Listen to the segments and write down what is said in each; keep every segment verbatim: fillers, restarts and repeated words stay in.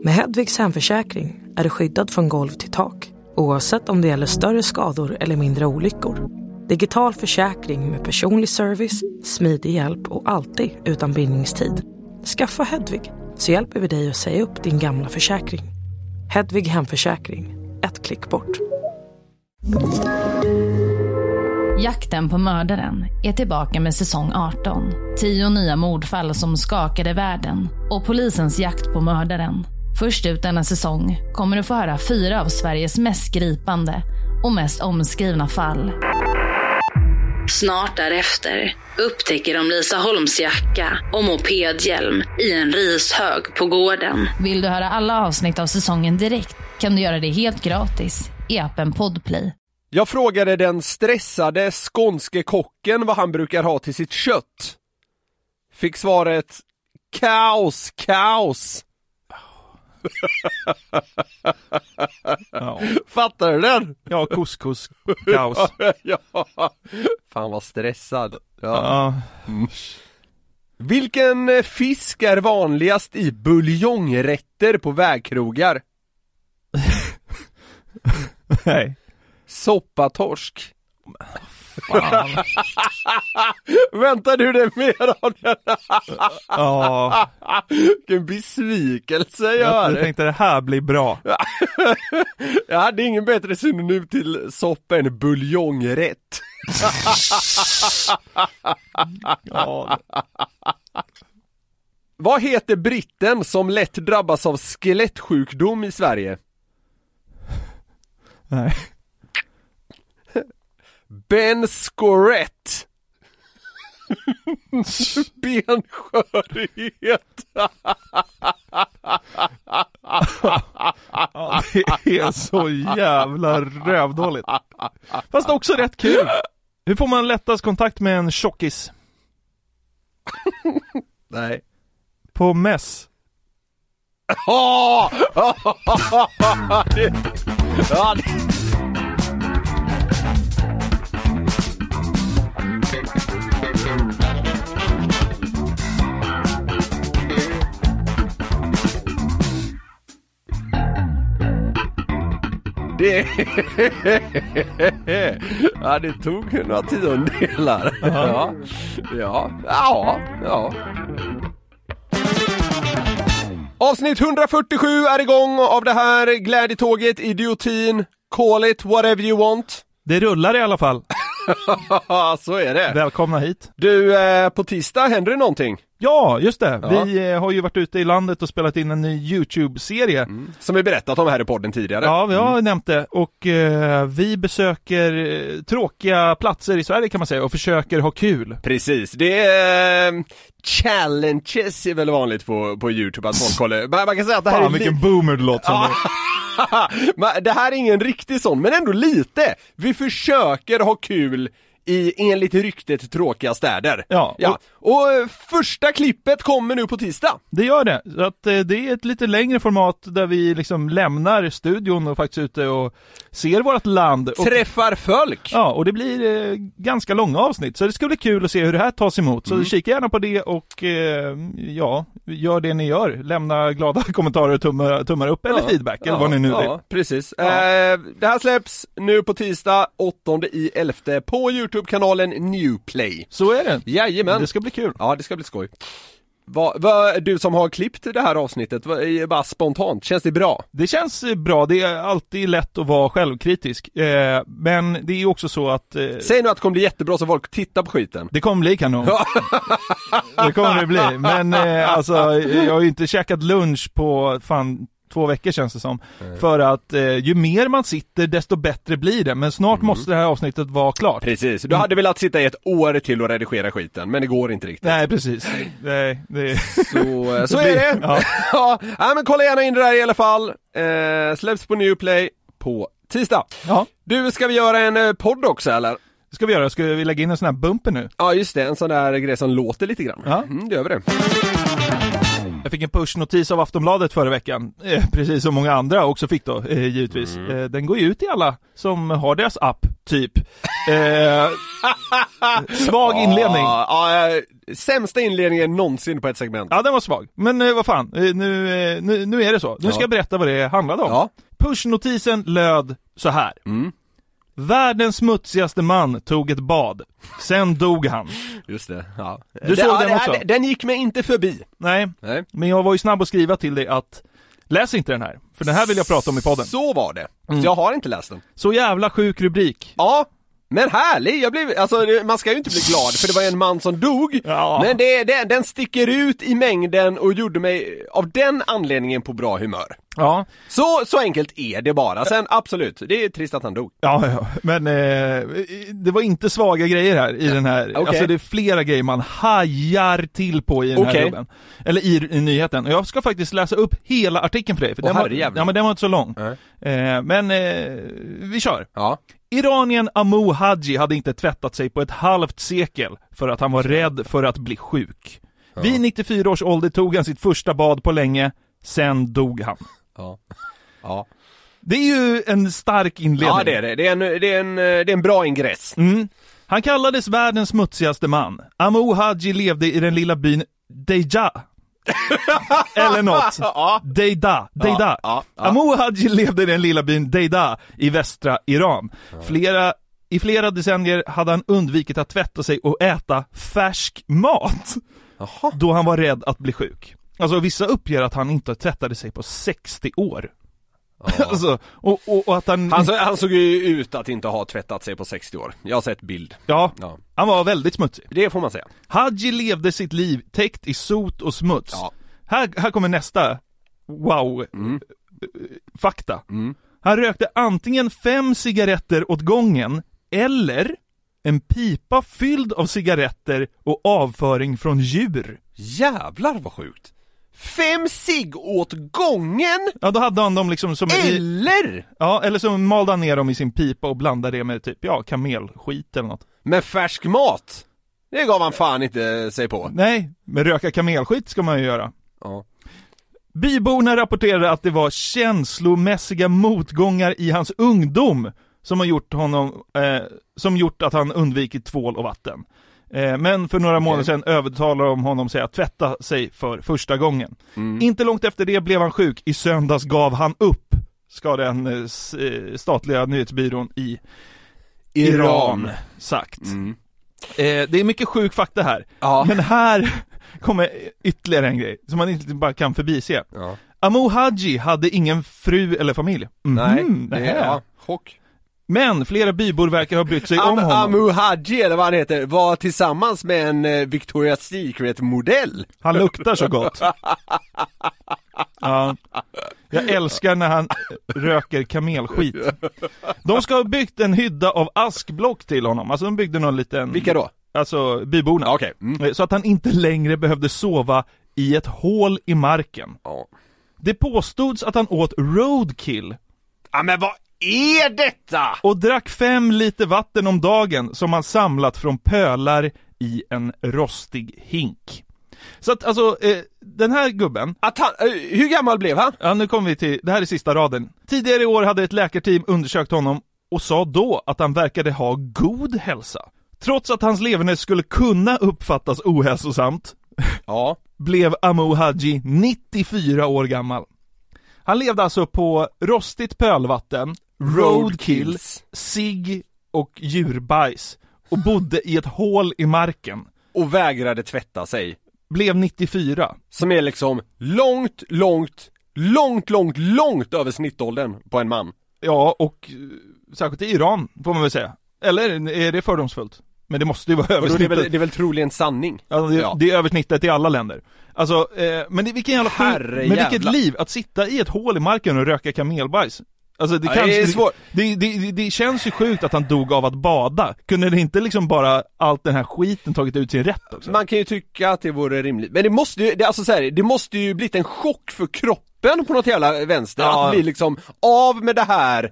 Med Hedvigs hemförsäkring är du skyddad från golv till tak, oavsett om det gäller större skador eller mindre olyckor. Digital försäkring med personlig service, smidig hjälp och alltid utan bindningstid. Skaffa Hedvig så hjälper vi dig att säga upp din gamla försäkring. Hedvig hemförsäkring, ett klick bort. Jakten på mördaren är tillbaka med säsong arton. Tio nya mordfall som skakade världen och polisens jakt på mördaren. Först ut denna säsong kommer du få höra fyra av Sveriges mest gripande och mest omskrivna fall. Snart därefter upptäcker de Lisa Holms jacka och mopedhjälm i en rishög på gården. Vill du höra alla avsnitt av säsongen direkt kan du göra det helt gratis i appen Podplay. Jag frågade den stressade skånske kocken vad han brukar ha till sitt kött. Fick svaret kaos, kaos. Ja. Fattar du den? Ja, couscous, kaos. Ja. Fan vad stressad. Ja. Ja. Mm. Vilken fisk är vanligast i buljongrätter på vägkrogar? Nej. Soppatorsk. Fan. Väntar du det mer av den? Ja. Vilken besvikelse jag Jag hör. tänkte det här blir bra. Jag hade ingen bättre synonym till soppa än buljongrätt. Ja. Vad heter britten som lätt drabbas av skelettsjukdom i Sverige? Nej. Ben Scorett. Benskörighet. Ja, det är så jävla rövdåligt. Fast också rätt kul. Hur får man lättast kontakt med en tjockis? Nej. På mäss. Oh! det... Ja, det... Det... ja, det tog några tiondelar. Ja, ja, ja, ja. Avsnitt hundrafyrtiosju är igång av det här glädjetåget, idiotin, call it whatever you want. Det rullar i alla fall. Så är det. Välkomna hit. Du, eh, på tisdag händer det någonting. Ja, just det. Ja. Vi eh, har ju varit ute i landet och spelat in en ny YouTube-serie. Mm. Som vi berättat om här i podden tidigare. Ja, vi har mm. nämnt det. Och eh, vi besöker eh, tråkiga platser i Sverige kan man säga och försöker ha kul. Precis, det är... Eh, challenges är väl vanligt på, på YouTube att folk kollar. Man, man kan säga att det här Fan, är... vilken li- boomer det låter som det. Men det här är ingen riktig sån, men ändå lite. Vi försöker ha kul i enligt ryktet tråkiga städer. Ja, ja. Och, och första klippet kommer nu på tisdag. Det gör det. Så att, eh, det är ett lite längre format där vi liksom lämnar studion och faktiskt ute och ser vårt land. Och, träffar folk. Ja, och det blir eh, ganska långa avsnitt. Så det ska bli kul att se hur det här tas emot. Så mm. kika gärna på det och eh, ja, gör det ni gör. Lämna glada kommentarer, tummar, tummar upp eller ja, feedback ja, eller vad ni nu vill. Ja, precis. Ja. Eh, det här släpps nu på tisdag, åttonde i elfte på YouTube-kanalen Newplay. Så är det. Jajamän. Det ska bli kul. Ja, det ska bli skoj. Vad, vad, du som har klippt det här avsnittet, vad, bara spontant, känns det bra? Det känns bra, det är alltid lätt att vara självkritisk. Eh, men det är också så att... Eh, Säg nu att det kommer bli jättebra så folk tittar på skiten. Det kommer bli kanon. Det kommer det bli. Men eh, alltså, jag har ju inte käkat lunch på fan två veckor känns det som. Mm. För att eh, ju mer man sitter desto bättre blir det. Men snart mm. måste det här avsnittet vara klart. Precis, du hade velat sitta i ett år till och redigera skiten. Men det går inte riktigt. Nej, precis. Nej, det... Så, så är det. Ja. Ja, men kolla gärna in det där i alla fall. Eh, släpps på Newplay på tisdag. Ja. Du, ska vi göra en eh, podd också eller? Det ska vi göra. Ska vi lägga in en sån här bumper nu? Ja, just det. En sån där grej som låter lite grann. Ja. Mm, det gör vi det. Jag fick en pushnotis av Aftonbladet förra veckan, eh, precis som många andra också fick då, eh, givetvis. Mm. Eh, den går ju ut i alla som har deras app typ. Eh, svag inledning. Ja, ja, sämsta inledningen någonsin på ett segment. Ja, den var svag. Men eh, vad fan, eh, nu, eh, nu, nu är det så. Nu ska ja. jag berätta vad det handlade om. Ja. Pushnotisen löd så här. Mm. Världens smutsigaste man tog ett bad. Sen dog han. Just det, ja. Du såg ja, den det, också? Den, den gick mig inte förbi. Nej. Nej, men jag var ju snabb att skriva till dig att läs inte den här. För den här vill jag prata om i podden. Så var det. Mm. Så jag har inte läst den. Så jävla sjuk rubrik. Ja, men härlig. Jag blev, alltså, man ska ju inte bli glad för det var en man som dog. Ja. Men det, det, den sticker ut i mängden och gjorde mig av den anledningen på bra humör. Ja. Så, så enkelt är det bara. Sen absolut, det är trist att han dog. Ja, ja. Men eh, det var inte svaga grejer här i den här. Okay. Alltså det är flera grejer man hajar till på i den okay. här gubben. Eller i, i nyheten. Och jag ska faktiskt läsa upp hela artikeln för dig. För Åh, den, var, herrejävlar. ja, men den var inte så lång. Mm. Eh, men eh, vi kör. Ja. Iranien Amu Haji hade inte tvättat sig på ett halvt sekel för att han var rädd för att bli sjuk. Ja. Vid nittiofyra års ålder tog han sitt första bad på länge. Sen dog han. Ja. Ja. Det är ju en stark inledning. Ja, det är det. Det är en, det är en, det är en bra ingress. Mm. Han kallades världens smutsigaste man. Amu Haji levde i den lilla byn Deja. Eller något. Ja. Deida. Deida. Ja, ja, ja. Amu Haji levde i den lilla byn Deida i västra Iran. Ja. Flera, I flera decennier hade han undvikit att tvätta sig och äta färsk mat. Aha. Då han var rädd att bli sjuk. Alltså vissa uppger att han inte tvättade sig på sextio år. Ja. Alltså, och, och, och att han... Han, så, han såg ju ut att inte ha tvättat sig på sextio år. Jag har sett bild. Ja, ja. Han var väldigt smutsig. Det får man säga. Haji levde sitt liv täckt i sot och smuts. Ja. Här, här kommer nästa wow mm. fakta. Mm. Han rökte antingen fem cigaretter åt gången eller en pipa fylld av cigaretter och avföring från djur. Jävlar vad sjukt. Fem cigg åt gången? Ja, då hade han dem liksom som... Eller? I, ja, eller så malde han ner dem i sin pipa och blandade det med typ, ja, kamelskit eller något. Men färsk mat? Det gav han fan inte sig på. Nej, men röka kamelskit ska man ju göra. Ja. Byborna rapporterade att det var känslomässiga motgångar i hans ungdom som har gjort honom, eh, som gjort att han undvikit tvål och vatten. Eh, men för några okay. månader sedan övertalade de honom sig att tvätta sig för första gången. Mm. Inte långt efter det blev han sjuk. I söndags gav han upp, ska den eh, statliga nyhetsbyrån i Iran, Iran sagt. Mm. Eh, det är mycket sjuk fakta här. Ja. Men här kommer ytterligare en grej som man inte bara kan förbise. Ja. Amu Haji hade ingen fru eller familj. Mm-hmm. Nej, det är ja, chock. Men flera bybor verkar ha brytt sig Am- om honom. Amu Haji, eller vad han heter, var tillsammans med en eh, Victoria's Secret-modell. Han luktar så gott. Ja. Jag älskar när han röker kamelskit. De ska ha byggt en hydda av askblock till honom. Alltså de byggde någon liten... Vilka då? Alltså byborna. Ja, okay. mm. Så att han inte längre behövde sova i ett hål i marken. Ja. Det påstods att han åt roadkill. Ja, men vad är detta? Och drack fem liter vatten om dagen som han samlat från pölar i en rostig hink. Så att alltså, eh, den här gubben... Att han, eh, hur gammal blev han? Ja, nu kommer vi till, det här är sista raden. Tidigare i år hade ett läkarteam undersökt honom och sa då att han verkade ha god hälsa. Trots att hans leverne skulle kunna uppfattas ohälsosamt, ja. blev Amu Haji nittiofyra år gammal. Han levde alltså på rostigt pölvatten, roadkill, cigg och djurbajs och bodde i ett hål i marken. Och vägrade tvätta sig. Blev nittiofyra. Som är liksom långt, långt, långt, långt, långt över snittåldern på en man. Ja, och särskilt i Iran får man väl säga. Eller är det fördomsfullt? Men det måste ju vara över snittet. Det är väl, det är väl troligen sanning. Ja, det, ja. det är över snittet i alla länder. Alltså, eh, men det, vilken jävla Herre men vilket jävla. liv att sitta i ett hål i marken och röka kamelbajs. Alltså det, ja, kanske, det, är svårt. Det, det, det, det känns ju sjukt att han dog av att bada. Kunde det inte liksom bara allt den här skiten tagit ut sin rätt också? Man kan ju tycka att det vore rimligt. Men det måste ju, det, alltså så här, det måste ju blivit en chock för kroppen på något jävla vänster. Ja. Att bli liksom av med det här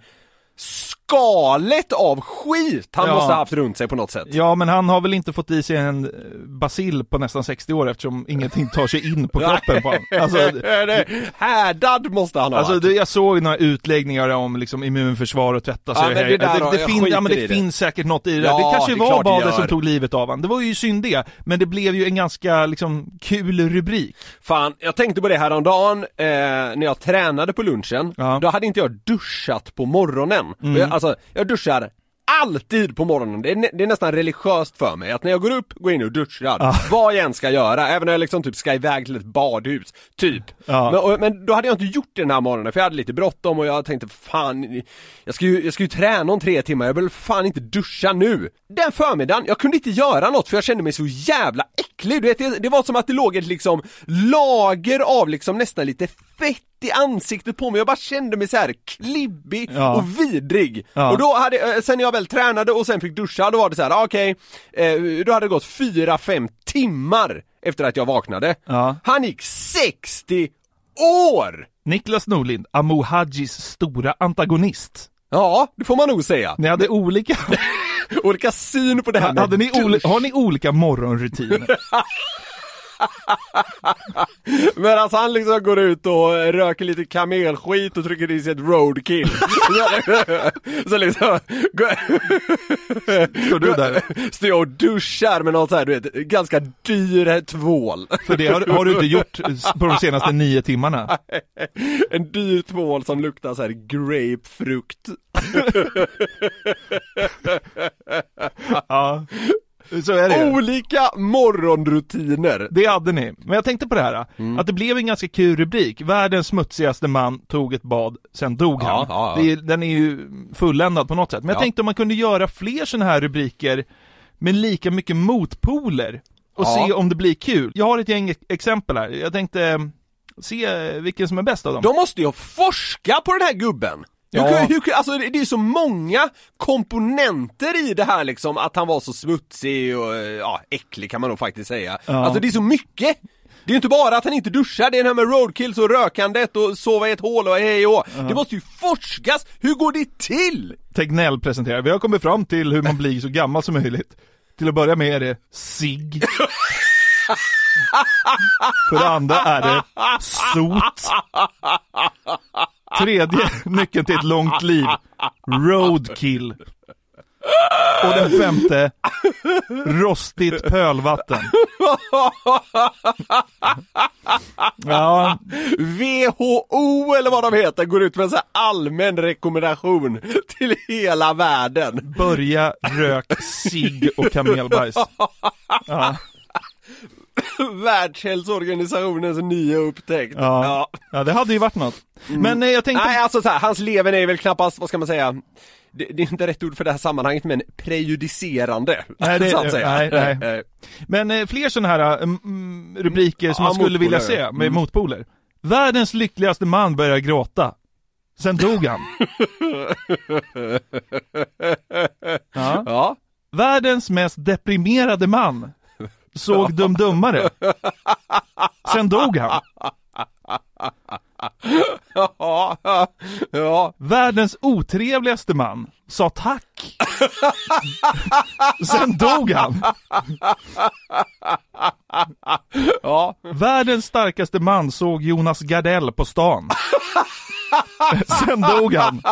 skalet av skit han Ja. måste ha haft runt sig på något sätt. Ja, men han har väl inte fått i sig en bacill på nästan sextio år eftersom ingenting tar sig in på kroppen på honom. Alltså, härdad måste han ha alltså varit. det, jag såg några utläggningar om liksom immunförsvar och tvätta sig. Ja, men det där då, det, det, jag fin, ja, men det skiter i det. finns säkert något i det. Ja, det kanske det är var klart det badet gör. som tog livet av han. Det var ju synd det, men det blev ju en ganska liksom kul rubrik. Fan, jag tänkte på det här om dagen eh, när jag tränade på lunchen. Ja. Då hade inte jag duschat på morgonen. Mm. Jag, alltså, jag duschar alltid på morgonen. Det är, nä- det är nästan religiöst för mig att när jag går upp, går in och duschar. Ja. Vad jag än ska göra, även när jag liksom typ ska iväg till ett badhus, typ. Ja. Men, och, men då hade jag inte gjort det den här morgonen, för jag hade lite bråttom och jag tänkte, fan, jag ska ju, jag ska ju träna om tre timmar, jag vill fan inte duscha nu. Den förmiddagen, jag kunde inte göra något för jag kände mig så jävla äcklig. Du vet, det, det var som att det låg ett liksom lager av liksom nästan lite fett i ansiktet på mig. Jag bara kände mig så här klibbig Ja. och vidrig. Ja. Och då hade, sen jag väl tränade och sen fick duscha, då var det så här, ah, okej, eh, då hade det gått fyra, fem timmar efter att jag vaknade. Ja. Han gick sextio år! Niklas Norlind, Amu Hajis stora antagonist. Ja, det får man nog säga. Ni hade olika... Olika syn på det här med hade ni oli- har ni olika morgonrutiner? Men alltså han liksom går ut och röker lite kamelskit och trycker i sig ett roadkill. Så liksom Står du där? står jag och duschar med något så här, du vet, ganska dyr tvål. För det har, har du inte gjort på de senaste nio timmarna. En dyr tvål som luktar så här grapefrukt. Ja, så är det. Olika morgonrutiner. Det hade ni. Men jag tänkte på det här, Mm. att det blev en ganska kul rubrik. Världens smutsigaste man tog ett bad, sen dog Ja, han. ja, ja. Det är, den är ju fulländad på något sätt. Men jag Ja. tänkte om man kunde göra fler sådana här rubriker med lika mycket motpoler och Ja. se om det blir kul. Jag har ett gäng exempel här. Jag tänkte eh, se vilken som är bäst av dem. De måste ju forska på den här gubben. Ja. Hur, hur, hur, alltså det, det är så många komponenter i det här liksom, att han var så smutsig och ja, äcklig kan man nog faktiskt säga. Ja. Alltså det är så mycket. Det är ju inte bara att han inte duschar, det är det här med roadkills och rökandet och sova i ett hål och hej och ja. Det måste ju forskas. Hur går det till? Tegnell presenterar. Vi har kommit fram till hur man blir så gammal som möjligt. Till att börja med är det sig. För det andra är det sot. Tredje nyckeln till ett långt liv. Roadkill. Och den femte, rostigt pölvatten. Ja, W H O eller vad de heter går ut med en så här allmän rekommendation till hela världen. börja rök sig och kamelbajs. Ja. Världshälsoorganisationens nya upptäckt. Ja. Ja, det hade ju varit något. Men eh, jag tänkte... Nej, alltså så här, hans leven är väl knappast, vad ska man säga, det, det är inte rätt ord för det här sammanhanget, men prejudicerande. Nej, det, så att säga. nej, nej. Men eh, fler sådana här mm, rubriker som Ja, man skulle vilja motpoler. se med Mm. motpoler. Världens lyckligaste man börjar gråta. Sen dog han. Ja. Ja. Världens mest deprimerade man såg dum dummare. Sen dog han. Ja, ja, ja. Världens otrevligaste man sa tack. Sen dog han. Ja. Världens starkaste man såg Jonas Gardell på stan. Sen dog han.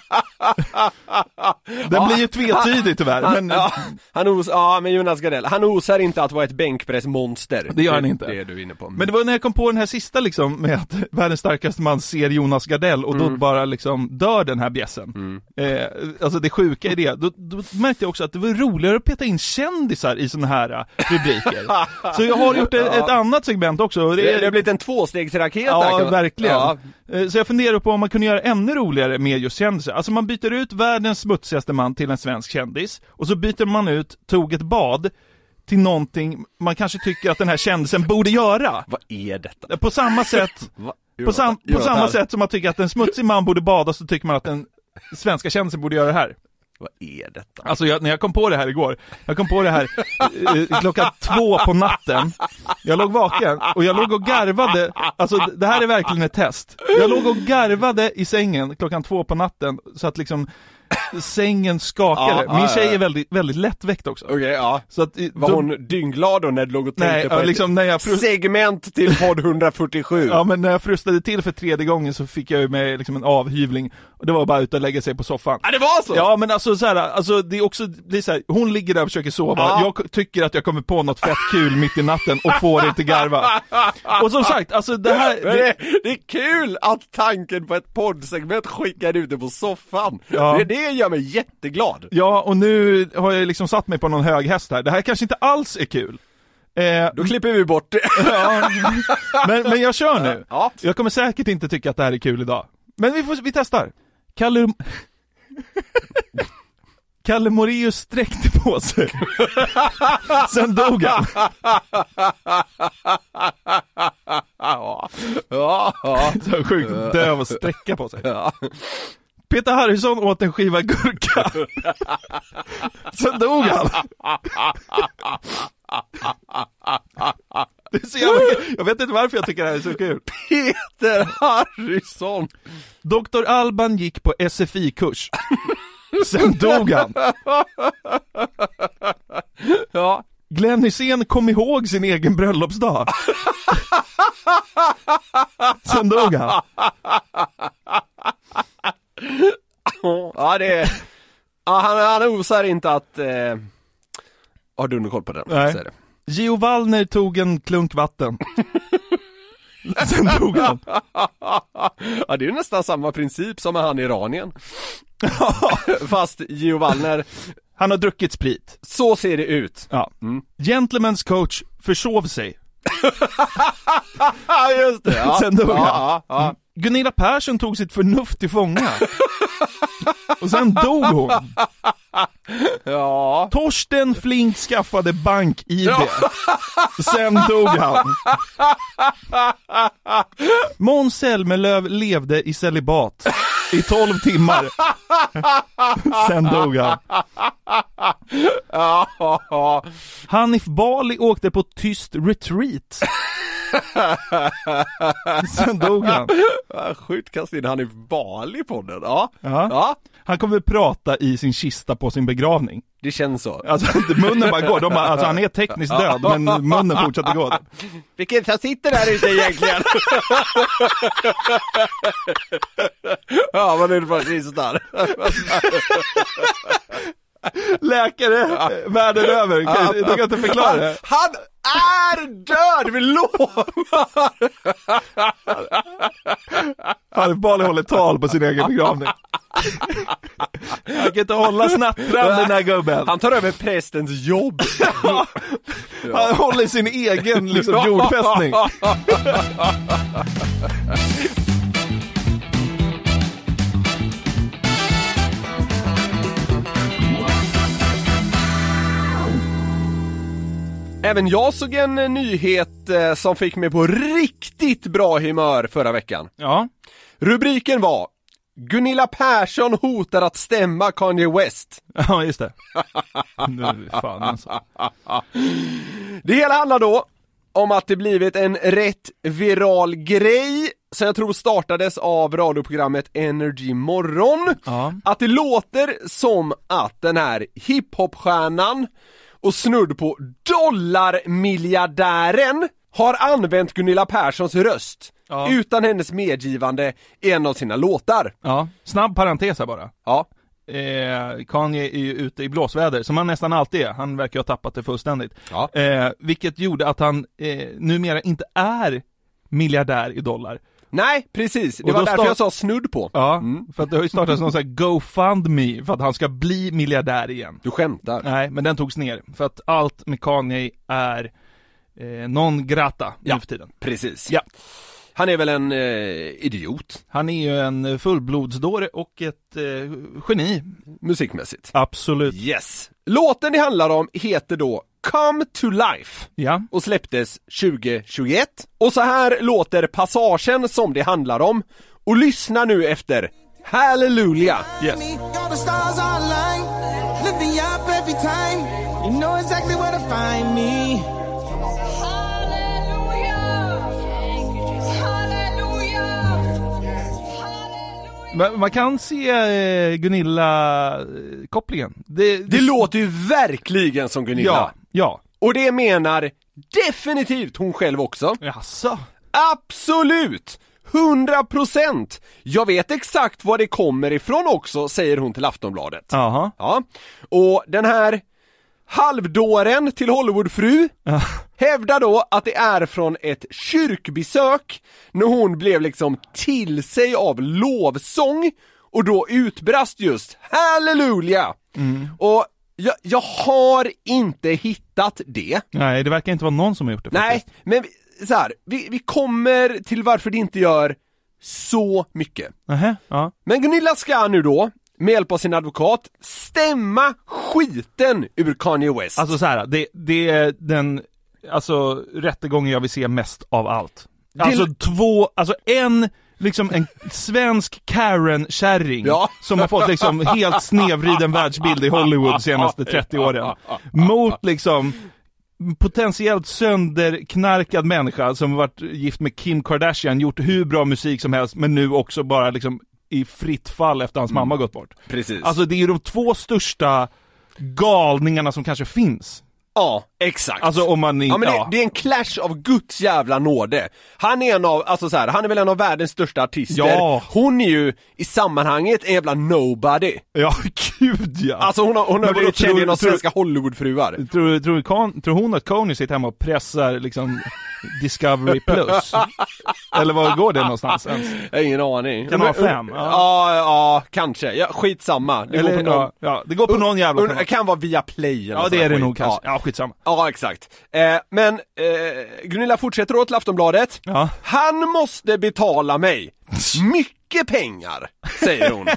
Den blir ju tvetydig tyvärr. Men Ja, han os, ja, men Jonas Gardell, han osar inte att vara ett bänkpressmonster. Det gör han inte. Det är du inne på. Men det var när jag kom på den här sista liksom, med att världens starkaste man ser Jonas Gardell och då bara liksom dör den här bjässen. Mm. Eh, alltså det sjuka i det, då, då märkte jag också att det var roligare att peta in kändisar i såna här uh, rubriker. Så jag har gjort ett, ett annat segment också. Och det, det, det har blivit en tvåstegsraket där, Ja, kan man- verkligen. Ja. Eh, Så jag funderar på om man kunde göra ännu roligare med just kändisar. Alltså man byter ut världens smutsigaste man till en svensk kändis och så byter man ut tog ett bad till någonting man kanske tycker att den här kändisen borde göra. Vad är detta? På samma sätt Va? på, sam, på Jonathan, samma sätt som man tycker att en smutsig man borde bada, så tycker man att den svenska kändisen borde göra det här. Vad är detta? Alltså jag, när jag kom på det här igår, jag kom på det här eh, klockan två på natten. Jag låg vaken och jag låg och garvade. Alltså det här är verkligen ett test. Jag låg och garvade i sängen klockan två på natten så att liksom sängen skakade. Ja, Min ja, tjej ja. är väldigt, väldigt lättväckt också. Okej, okay, ja. Så att, var då, hon dyngglad då när du låg och tänkte nej, på ett liksom när jag frust- segment till podd hundrafyrtiosju? Ja, men när jag frustade till för tredje gången så fick jag ju med liksom en avhyvling. Och det var bara ut och lägga sig på soffan. Ja, det var så? Ja, men alltså så här, alltså det är också, det är så här, hon ligger där och försöker sova. Ja. Jag tycker att jag kommer på något fett kul mitt i natten och får inte garva. Och som sagt, alltså det här... Men det, det är kul att tanken på ett poddsegment skickar ut det på soffan. Ja. Det, det gör mig jätteglad. Ja, och nu har jag liksom satt mig på någon hög häst här. Det här kanske inte alls är kul. Eh, Då klipper vi bort det. ja, men, men jag kör nu. Ja. Jag kommer säkert inte tycka att det här är kul idag. Men vi, får, vi testar. Kalle... Kalle Moraeus sträckte på sig. Sen dog han. Ja, ja, ja. Så sjukt döv och sträcka på sig. Ja. Peter Harrison åt en skiva gurka. Sen dog han. Det är så jävla kul. Jag vet inte varför jag tycker det här är så kul. Peter Harrison. doktor Alban gick på S F I-kurs. Sen dog han. Ja. Glenn Hysén kom ihåg sin egen bröllopsdag. Sen dog han. Ja, det är... Ja, han, han osar inte att... Eh... Har du någon koll på den? Nej. Så är det. Gio Wallner tog en klunk vatten. Sen dog han. Ja, det är ju nästan samma princip som med han iranien. Fast Gio Wallner... Han har druckit sprit. Så ser det ut. Ja. Mm. Gentleman's coach försov sig. Ja, just det. Ja. Sen dog han. Ja, ja, ja. Gunilla Persson tog sitt förnuft till fånga. Och sen dog hon. Ja. Torsten Flink skaffade bank-I D. Sen dog han. Måns Zelmerlöw levde i celibat i tolv timmar. Sen dog han. Ja. Hanif Bali åkte på tyst retreat. Sen dog han. Sjukt kast in han i Bali på den. Ja. Ja. Ja. Han kommer prata i sin kista på sin begravning. Det känns så. Alltså munnen bara går. De bara, alltså, han är tekniskt död, men munnen fortsätter gå. Vilken som sitter där ute egentligen? Ja, man är bara kistar. Läkare världen över, kan, du kan inte förklara det. Han är död, vi lovar! Hanif Bali håller tal på sin egen begravning. Han kan inte hålla snattran den här gubben. Han tar över prästens jobb. Han håller sin egen liksom, jordfästning. Även jag såg en nyhet eh, som fick mig på riktigt bra humör förra veckan. Ja. Rubriken var: Gunilla Persson hotar att stämma Kanye West. Ja, just det. Nu, fan alltså. Det hela handlar då om att det blivit en rätt viral grej som jag tror startades av radioprogrammet Energy Morgon. Ja. Att det låter som att den här hiphopstjärnan och snudd på dollarmiljardären har använt Gunilla Perssons röst Ja. utan hennes medgivande i en av sina låtar. Ja, snabb parentes här bara. Ja. Eh, Kanye är ju ute i blåsväder, som han nästan alltid är. Han verkar ha tappat det fullständigt. Ja. Eh, vilket gjorde att han eh, numera inte är miljardär i dollar. Nej, precis. Det Och var då därför start- jag sa snudd på. Ja, Mm. för att det har ju startats någon sån här GoFundMe för att han ska bli miljardär igen. Du skämtar. Nej, men den togs ner. För att allt med Kanye är eh, non grata nu Ja. för tiden. Precis. Ja. Han är väl en eh, idiot, Han är ju en fullblodsdåre och ett eh, geni. musikmässigt. Absolut. Yes. Låten det handlar om heter då Come to Life Ja. och släpptes tjugohundratjugoett. Och så här låter passagen som det handlar om. Och lyssna nu efter Hallelujah. Yes. All the stars are aligned, lifting you up every time. You know exactly where to find me. Man, man kan se eh, Gunilla-kopplingen. Det, det, Det låter ju verkligen som Gunilla. Ja, ja. Och det menar definitivt hon själv också. Jaså? Absolut! Hundra procent! Jag vet exakt var det kommer ifrån också, säger hon till Aftonbladet. Jaha. Ja. Och den här halvdåren till Hollywoodfru Ja. hävdar då att det är från ett kyrkbesök när hon blev liksom till sig av lovsång och då utbrast just halleluja. Mm. Och jag, jag har inte hittat det. Nej, det verkar inte vara någon som har gjort det Nej, faktiskt. men vi, så här, vi, vi kommer till varför det inte gör så mycket. Nähä, ja. Men Gunilla ska nu då med hjälp av sin advokat stämma skiten ur Kanye West. Alltså så här, det, det är den alltså rättegången jag vill se mest av allt. Alltså Det- två, alltså en liksom en svensk Karen-kärring Ja. som har fått liksom helt snevriden världsbild i Hollywood de senaste trettio åren mot liksom potentiellt sönderknarkad människa som har varit gift med Kim Kardashian, gjort hur bra musik som helst men nu också bara liksom i fritt fall efter hans mamma gått bort. Precis. Alltså det är ju de två största galningarna som kanske finns. Ja, exakt. Alltså om man inte... Ja, men det, ja. det är en clash av Guds jävla nåde. Han är en av, alltså så här, han är väl en av världens största artister. Ja. Hon är ju i sammanhanget en jävla nobody. Ja, gud ja. Alltså hon har, hon har Men vadå, blivit känd tror- genom tror- svenska Hollywoodfruar. Tror, tror, Con, tror hon att Coney sitter hemma och pressar liksom Discovery Plus? Eller var går det någonstans ens? Jag har ingen aning. Kanal Men- fem, ja. Ja, ja, kanske. Ja, skitsamma. Det Eller, går på någon... ja, ja, det går på någon jävla Un- kanal. kan vara via Play eller Ja, sån det här är det skit. nog kanske. Ja, Ja, skitsamma. ja exakt. Eh, men eh, Gunilla fortsätter då till Aftonbladet. Ja. Han måste betala mig mycket pengar, säger hon.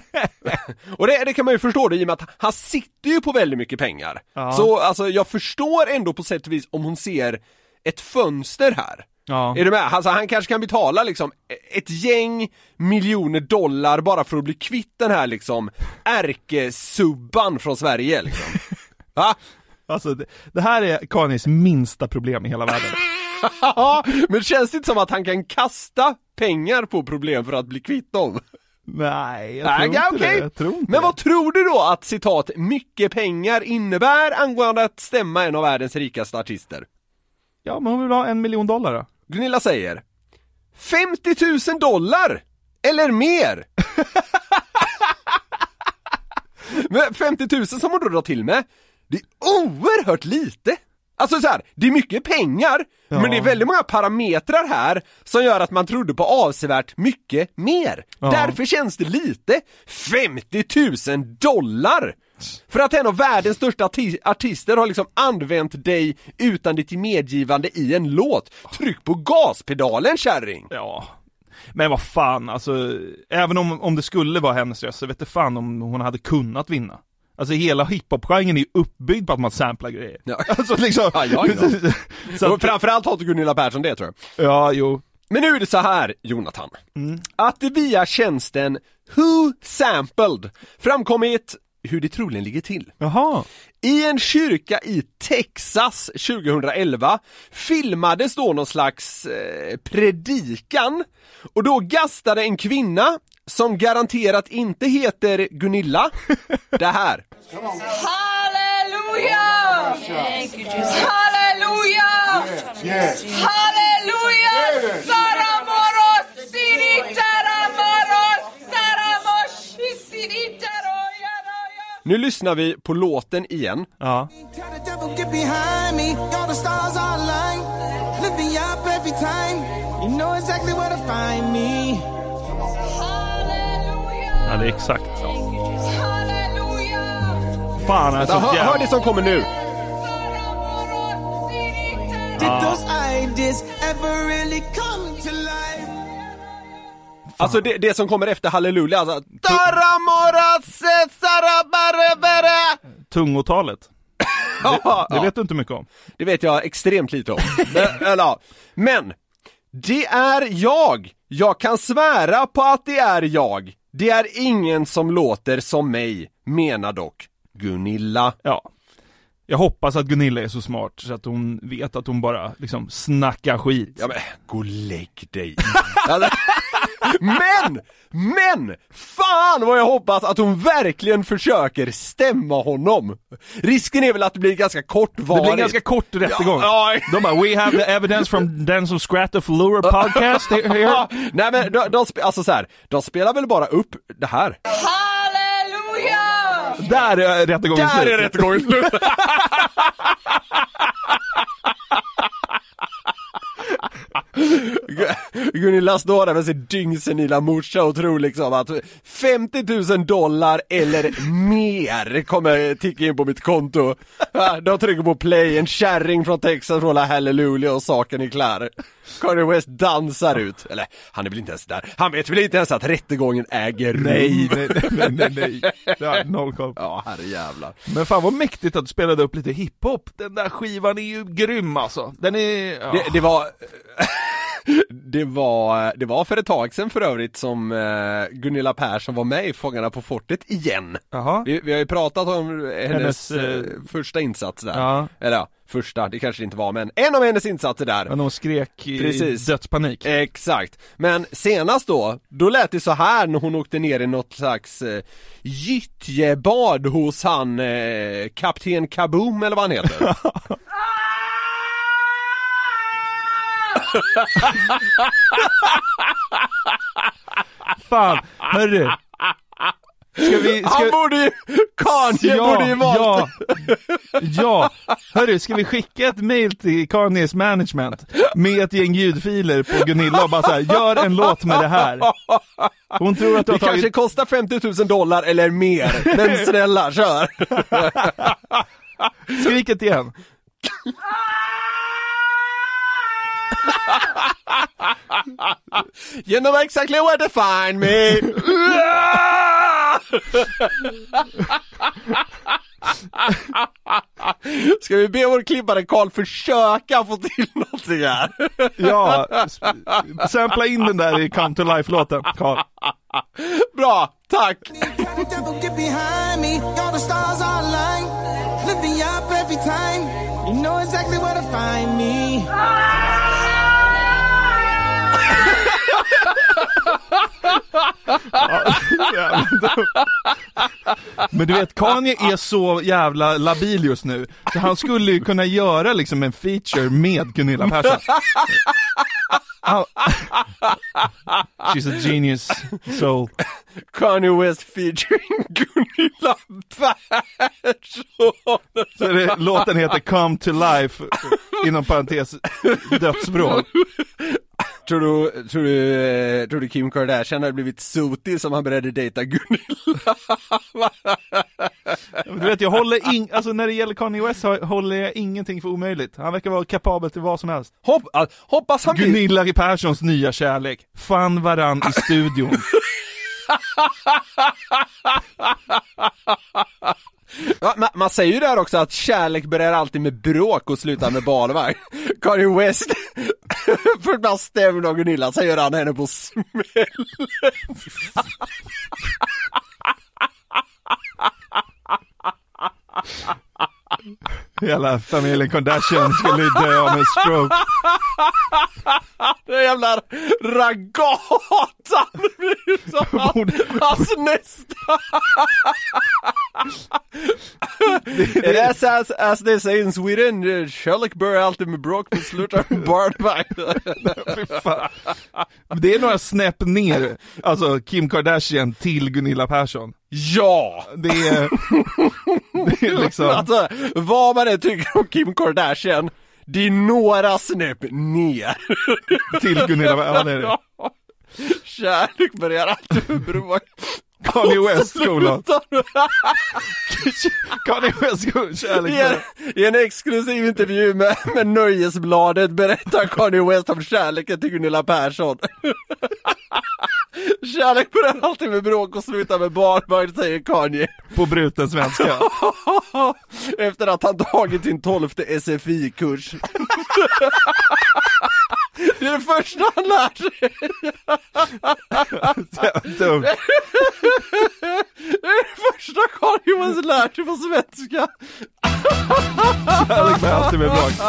Och det, det kan man ju förstå det i och med att han sitter ju på väldigt mycket pengar. Ja. Så alltså, jag förstår ändå på sätt och vis om hon ser ett fönster här. Ja. Är du med? Alltså, han kanske kan betala liksom ett gäng miljoner dollar bara för att bli kvitt den här liksom ärkesubban från Sverige liksom. Va? Alltså det, det här är Kanyes minsta problem i hela världen. Ja, men känns det inte som att han kan kasta pengar på problem för att bli kvitt dem? Nej, jag Nej, tror inte okej. det. Jag tror inte Men det. vad tror du då att citat mycket pengar innebär angående att stämma en av världens rikaste artister? Ja, men hon vill ha en miljon dollar då. Gunilla säger femtio tusen dollar eller mer. Men femtio tusen som hon då drar till med, det är oerhört lite. Alltså så här, det är mycket pengar, Ja. men det är väldigt många parametrar här som gör att man trodde på avsevärt mycket mer. Ja. Därför känns det lite. femtio tusen dollar! För att en av världens största arti- artister har liksom använt dig utan ditt medgivande i en låt. Tryck på gaspedalen, kärring! Ja. Men vad fan, alltså även om, om det skulle vara hennes röst så vet jag fan om hon hade kunnat vinna. Alltså hela hiphop-genren är ju uppbyggd på att man samplar grejer. Ja. Alltså liksom... Ja, ja, ja. så Och att, framförallt har inte Gunilla Persson det, tror jag. ja, jo. Men nu är det så här, Jonathan. Mm. Att det via tjänsten Who Sampled framkommit hur det troligen ligger till. Jaha. I en kyrka i Texas tjugohundraelva filmades då någon slags eh, predikan. Och då gastade en kvinna som garanterat inte heter Gunilla det här. Hallelujah! Thank you, Jesus. Hallelujah! Yes. Hallelujah! Saramoros siritaramoro saramosh siritaro. Nu lyssnar vi på låten igen. Ja. Tell the devil get behind me. All the stars are aligned. Living up every time. You know exactly where to find me. Ja, det är exakt så. Hallelujah! Fan, alltså Hör, hör jävla... det som kommer nu. Did those ideas ever really come to life? Alltså det, det som kommer efter halleluja, alltså Taramorase sarabarebere. Tungotalet. Ja, Det ja, vet du inte mycket om. det vet jag extremt lite om. Men, eller, ja. Men det är jag. Jag kan svära på att det är jag. Det är ingen som låter som mig, menar dock Gunilla. Ja. Jag hoppas att Gunilla är så smart så att hon vet att hon bara liksom snackar skit. Ja men, gå och lägg dig. Alltså, Men, men, fan vad jag hoppas att hon verkligen försöker stämma honom. Risken är väl att det blir ganska kortvarigt. Det blir ganska kort rättegång. Ja, ja. De bara, we have the evidence from Denzel Scratoflure podcast here. Nej men, de, de, spe, alltså så här, de spelar väl bara upp det här. Halleluja! Där är rättegången Där slut. är rättegången slut. Gunilla står där med sin dyngsenila morsa och tror liksom att femtio tusen dollar eller mer kommer ticka in på mitt konto. De trycker på play, en kärring från Texas från Halleluja och saken är klar. Kanye West dansar ut. Eller, han är väl inte ens där. Han vet väl inte ens att rättegången äger rum. Nej, nej, nej, nej, nej. Ja, noll koll. Ja, herrejävlar. Men fan vad mäktigt att du spelade upp lite hiphop. Den där skivan är ju grym alltså. Den är... Ja. Det, det var... Det var, det var för ett tag sedan för övrigt som eh, Gunilla Persson var med i Fångarna på fortet igen. Jaha. Vi, vi har ju pratat om hennes, Hennes, eh, eh, första insats där. Ja. Eller ja, första, det kanske det inte var, men en av hennes insatser där. Men de skrek i Precis. dödspanik. Exakt. Men senast då, då lät det så här när hon åkte ner i något slags eh, gyttjebad hos han eh, Kapten Kaboom eller vad han heter. Fan, hörru. Ska vi... Ska... Han borde ju... Kanye ja, borde ju valt. ja, ja. Hörru, ska vi skicka ett mail till Kanyes management med ett gäng ljudfiler på Gunilla och bara så här, gör en låt med det här. Hon tror att du har det tagit... kanske kostar femtio tusen dollar eller mer. Men snälla, kör. Skriket igen. You know exactly where to find me. Ska vi be vår klippare Carl försöka få till någonting här? Ja, sp- sampla in den där i Come to Life-låten, Carl. Bra, tack. Get behind me, all the stars are aligned. Lifting up every time. You know exactly where to find me. Ja, men du vet, Kanye är så jävla labil just nu, så han skulle ju kunna göra liksom en feature med Gunilla Persson. Han... She's a genius soul. Kanye West featuring Gunilla Persson. Så det, låten heter Come to Life, inom parentes dödsbråk. Tror du, tror du, tror du Kim Kardashian hade blivit sotig som han började dejta Gunilla? Du vet, jag håller in, alltså när det gäller Kanye West håller jag ingenting för omöjligt. Han verkar vara kapabel till vad som helst. Hopp, hoppas han blir... Gunilla Perssons nya kärlek. Fann varann i studion. Ja, man, man säger ju där också att kärlek börjar alltid med bråk och slutar med barnvagn. Kanye West för att man stämmer av Gunilla så gör han henne på smäll. Hela familjen Kardashian skulle dö av en stroke. Den jävla ragatan blir som hans nästa. det, det, as, as, as they say in Sweden, kärlek börjar alltid med bråk men slutar med barnvagn. Det är några snäpp ner, alltså Kim Kardashian till Gunilla Persson. Ja! Det är, det är liksom... Alltså, vad man än tycker om Kim Kardashian, det är några snäpp ner. Till Gunilla Persson, ja det är det. Kärlek börjar alltid med bråk. Kanye West skolan. Kanye West skolan, kärlek. I en, I en exklusiv intervju med, med Nöjesbladet berättar Kanye West om kärleken till Gunilla Persson. Kärlek börjar alltid med bråk och slutar med barnvagn, säger Kanye. På bruten svenska. Efter att han tagit sin tolfte S F I-kurs. Det är det första han lär sig. Dumt. Det är det första Kanye West lär sig på svenska. Kärlek börjar alltid med bråk.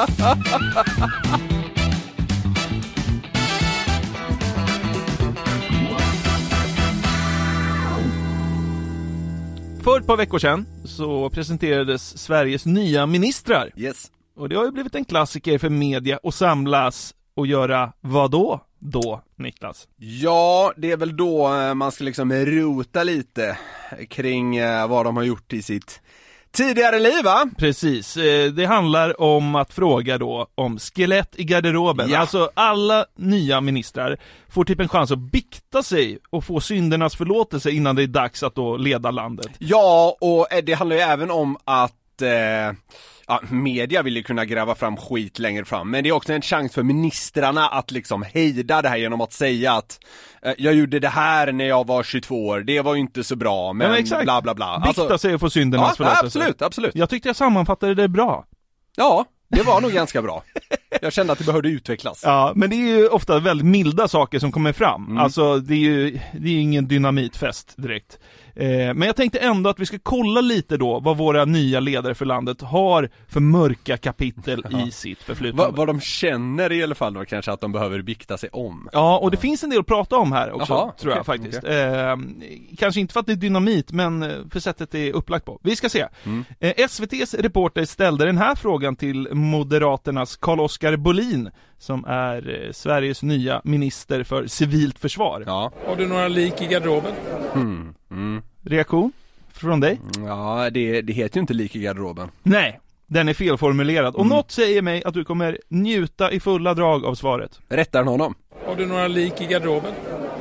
För ett par veckor sedan så presenterades Sveriges nya ministrar. Yes. Och det har ju blivit en klassiker för media att samlas och göra vad då? Då, Niklas? Ja, det är väl då man ska liksom rota lite kring vad de har gjort i sitt tidigare liv, va? Precis, det handlar om att fråga då om skelett i garderoben. Ja. Alltså alla nya ministrar får typ en chans att bikta sig och få syndernas förlåtelse innan det är dags att då leda landet. Ja, och det handlar ju även om att eh, ja, media vill ju kunna gräva fram skit längre fram, men det är också en chans för ministrarna att liksom hejda det här genom att säga att eh, jag gjorde det här när jag var tjugotvå år, det var ju inte så bra, men, men exakt. bla bla bla. Bikta alltså, sig och få syndernas ja, förlåtelse. Absolut, absolut. Jag tyckte jag sammanfattade det bra. Ja, det var nog ganska bra. Jag kände att det behövde utvecklas. Ja, men det är ju ofta väldigt milda saker som kommer fram. Mm. Alltså, det är ju det är ingen dynamitfest direkt. Eh, men jag tänkte ändå att vi ska kolla lite då vad våra nya ledare för landet har för mörka kapitel ja. i sitt förflutna. Va, vad de känner i alla fall då kanske att de behöver bikta sig om. Ja, och det ja. finns en del att prata om här också, Aha, tror jag okay, faktiskt. Okay. Eh, kanske inte för att det är dynamit, men för sättet det är upplagt på. Vi ska se. Mm. Eh, S V T:s reporter ställde den här frågan till Moderaternas Carl-Oskar Bolin, som är eh, Sveriges nya minister för civilt försvar. Ja. Har du några lik i garderoben? Mm. Mm. Reaktion från dig? Ja, det, det heter ju inte lik i garderoben. Nej, den är felformulerad. Och mm. något säger mig att du kommer njuta i fulla drag av svaret. Rättar honom. Har du några lik i garderoben?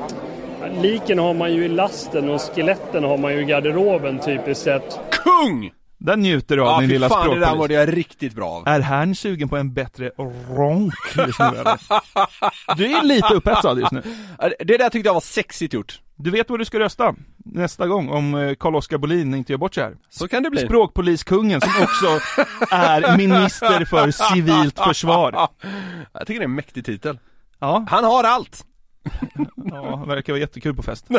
Liken har man ju i lasten och skeletten har man ju i garderoben typiskt sett. Kung! Den njuter du av, ja, din lilla språkpolis. språkpolis. Ja, det där var det jag riktigt bra av. Är han sugen på en bättre ronk just nu, eller? Du är lite upphetsad just nu. Det där tyckte jag var sexigt gjort. Du vet vad du ska rösta nästa gång om Carl-Oskar Bolin inte gör bort sig här. Så kan det bli. Språkpoliskungen som också är minister för civilt försvar. Jag tycker det är en mäktig titel. Ja. Han har allt. Ja, verkar vara jättekul på fest.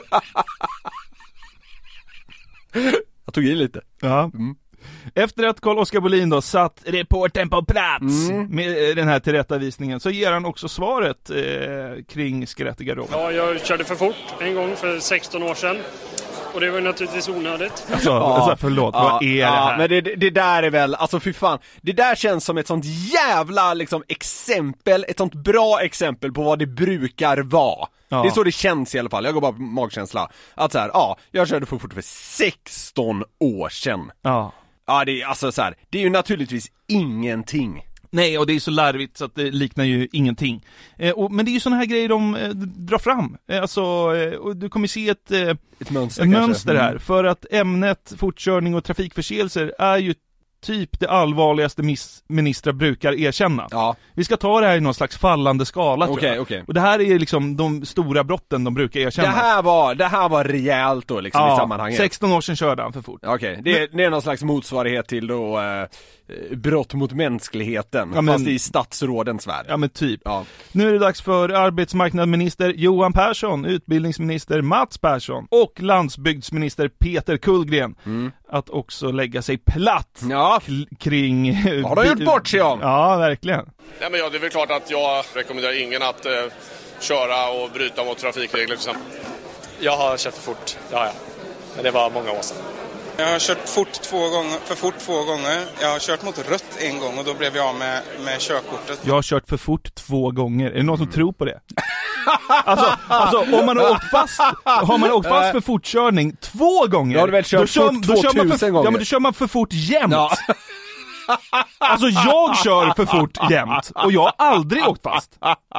Jag tog i lite. Ja. Mm. Efter att Carl-Oskar Bolin då satt reporten på plats mm. med den här tillrättavisningen, så ger han också svaret eh, kring skelett i garderoben. Ja, jag körde för fort en gång för sexton år sedan. Och det var naturligtvis onödigt. Alltså, ja, alltså förlåt, ja, vad är ja, det här? Men det, det där är väl, alltså fy fan. Det där känns som ett sånt jävla liksom exempel, ett sånt bra exempel på vad det brukar vara. Ja. Det är så det känns i alla fall, jag går bara på magkänsla. Att så här, ja, jag körde för fort för sexton år sedan. Ja. Ja, det är alltså så här, det är ju naturligtvis ingenting. Nej, och det är så larvigt så att det liknar ju ingenting. Eh, och, men det är ju såna här grejer de eh, drar fram. Eh, alltså, eh, och du kommer se ett, eh, ett mönster, ett mönster här. Mm. För att ämnet fortkörning och trafikförseelser är ju typ det allvarligaste mis- ministrar brukar erkänna. Ja. Vi ska ta det här i någon slags fallande skala, tror okay, jag. Okay. Och det här är liksom de stora brotten de brukar erkänna. Det här var, det här var rejält då liksom ja, i sammanhanget. sexton år sedan körde han för fort. Okej, okay. det, det är någon slags motsvarighet till då eh, brott mot mänskligheten, ja, men, fast i statsrådens värld. Ja, men typ. Ja. Nu är det dags för arbetsmarknadsminister Johan Persson, utbildningsminister Mats Persson och landsbygdsminister Peter Kullgren mm. att också lägga sig platt ja. k- kring... Har de gjort bort sig om? Ja, verkligen. Ja, men ja, det är väl klart att jag rekommenderar ingen att eh, köra och bryta mot trafikregler. Jag har kört för fort, det har jag. Men det var många år sedan. Jag har kört fort två gånger, för fort två gånger. Jag har kört mot rött en gång och då blev jag med, med körkortet. Jag har kört för fort två gånger. Är det någon som tror på det? Alltså, alltså om man har åkt fast, har man åkt fast för fortkörning två gånger, då har du väl kört då kör, fort då kör man för, gånger. Ja, men då kör man för fort jämt. Ja. Alltså jag kör för fort jämt och jag har aldrig åkt fast.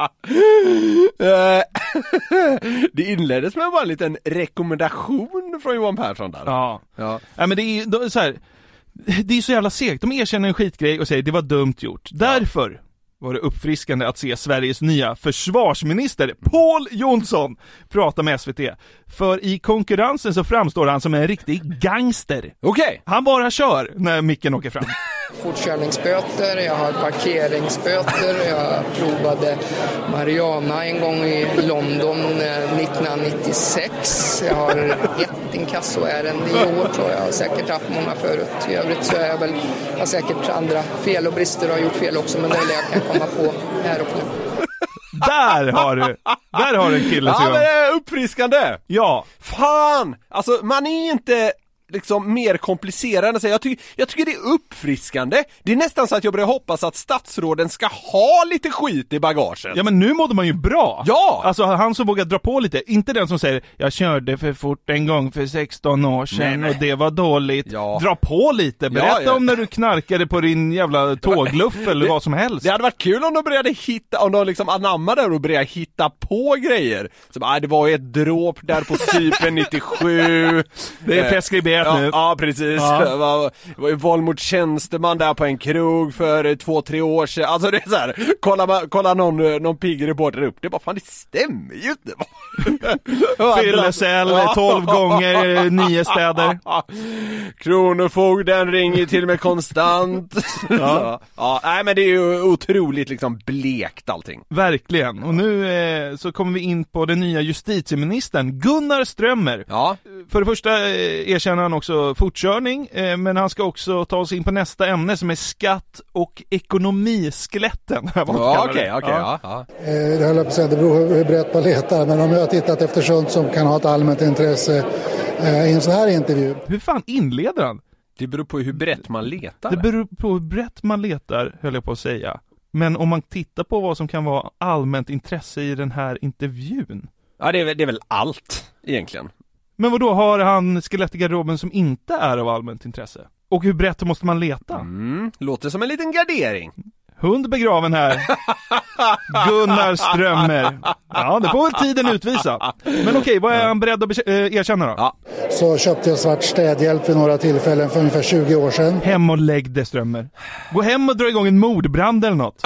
Det inleddes med bara en liten rekommendation från Johan Persson där. Ja. Ja. Ja, men det är ju så här, det är så jävla segt. De erkänner en skitgrej och säger det var dumt gjort. Därför var det uppfriskande att se Sveriges nya försvarsminister Pål Jonsson prata med S V T. För i konkurrensen så framstår han som en riktig gangster. Okej. Okay. Han bara kör när micken åker fram. Fortkörningsböter, jag har parkeringsböter, jag provade Mariana en gång i London nittonhundranittiosex. Jag har ett inkassoärende i år, tror jag. Jag har säkert haft många förut. I övrigt så är jag väl, jag har säkert andra fel och brister och har gjort fel också, men det är det jag kan komma på här och nu. Där har du, där har du en kille. Ja, men det är uppfriskande. Ja. Fan, alltså man är inte liksom mer komplicerande. Jag tycker, jag tycker det är uppfriskande. Det är nästan så att jag börjar hoppas att statsråden ska ha lite skit i bagaget. Ja, men nu mådde man ju bra. Ja! Alltså han som vågar dra på lite. Inte den som säger, jag körde för fort en gång för sexton år sedan nej, nej. och det var dåligt. Ja. Dra på lite. Berätta ja, ja. om när du knarkade på din jävla tågluff eller vad som helst. Det hade varit kul om de började hitta, om de liksom anammade och började hitta på grejer. Som, ah, det var ju ett dråp där på Cypern nittiosju. Det är preskriberat ja, nu. Ja, precis. Ja. Det var, det var ju våld mot tjänsteman där på en krog för två, tre år sedan. Alltså det är så här, kolla, kolla någon, någon pigg reporter upp. Det bara, fan det stämmer ju inte. Fyllecell, tolv gånger, nio städer. Kronofogden ringer till mig konstant. Ja. Ja, nej men det är ju otroligt liksom blekt allting. Verkligen. Och nu eh, så kommer vi in på den nya justitieministern Gunnar Strömmer. Ja. För det första eh, erkänner han också fortkörning, eh, men han ska också ta oss in på nästa ämne som är skatt och ekonomiskeletten. Ja, okej, okej. Ja. Ja. Eh, det höll jag på att säga, det beror hur brett man letar, men om jag har tittat efter sånt som kan ha ett allmänt intresse eh, i en sån här intervju. Hur fan inleder han? Det beror på hur brett man letar. Det beror på hur brett man letar, höll jag på att säga. Men om man tittar på vad som kan vara allmänt intresse i den här intervjun. Ja, det är väl, det är väl allt egentligen. Men vad då har han skelett i garderoben som inte är av allmänt intresse? Och hur brett måste man leta? Mm, låter som en liten gardering. Hund begraven här. Gunnar Strömmer. Ja, det får väl tiden utvisa. Men okej, vad är han beredd att be- äh, erkänna då? Ja. Så köpte jag svart städhjälp vid några tillfällen för ungefär tjugo år sedan. Hem och lägg det, Strömmer. Gå hem och dra igång en mordbrand eller något.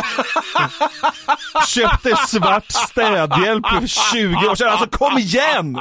Köpte svart städhjälp för tjugo år sedan. Alltså kom igen!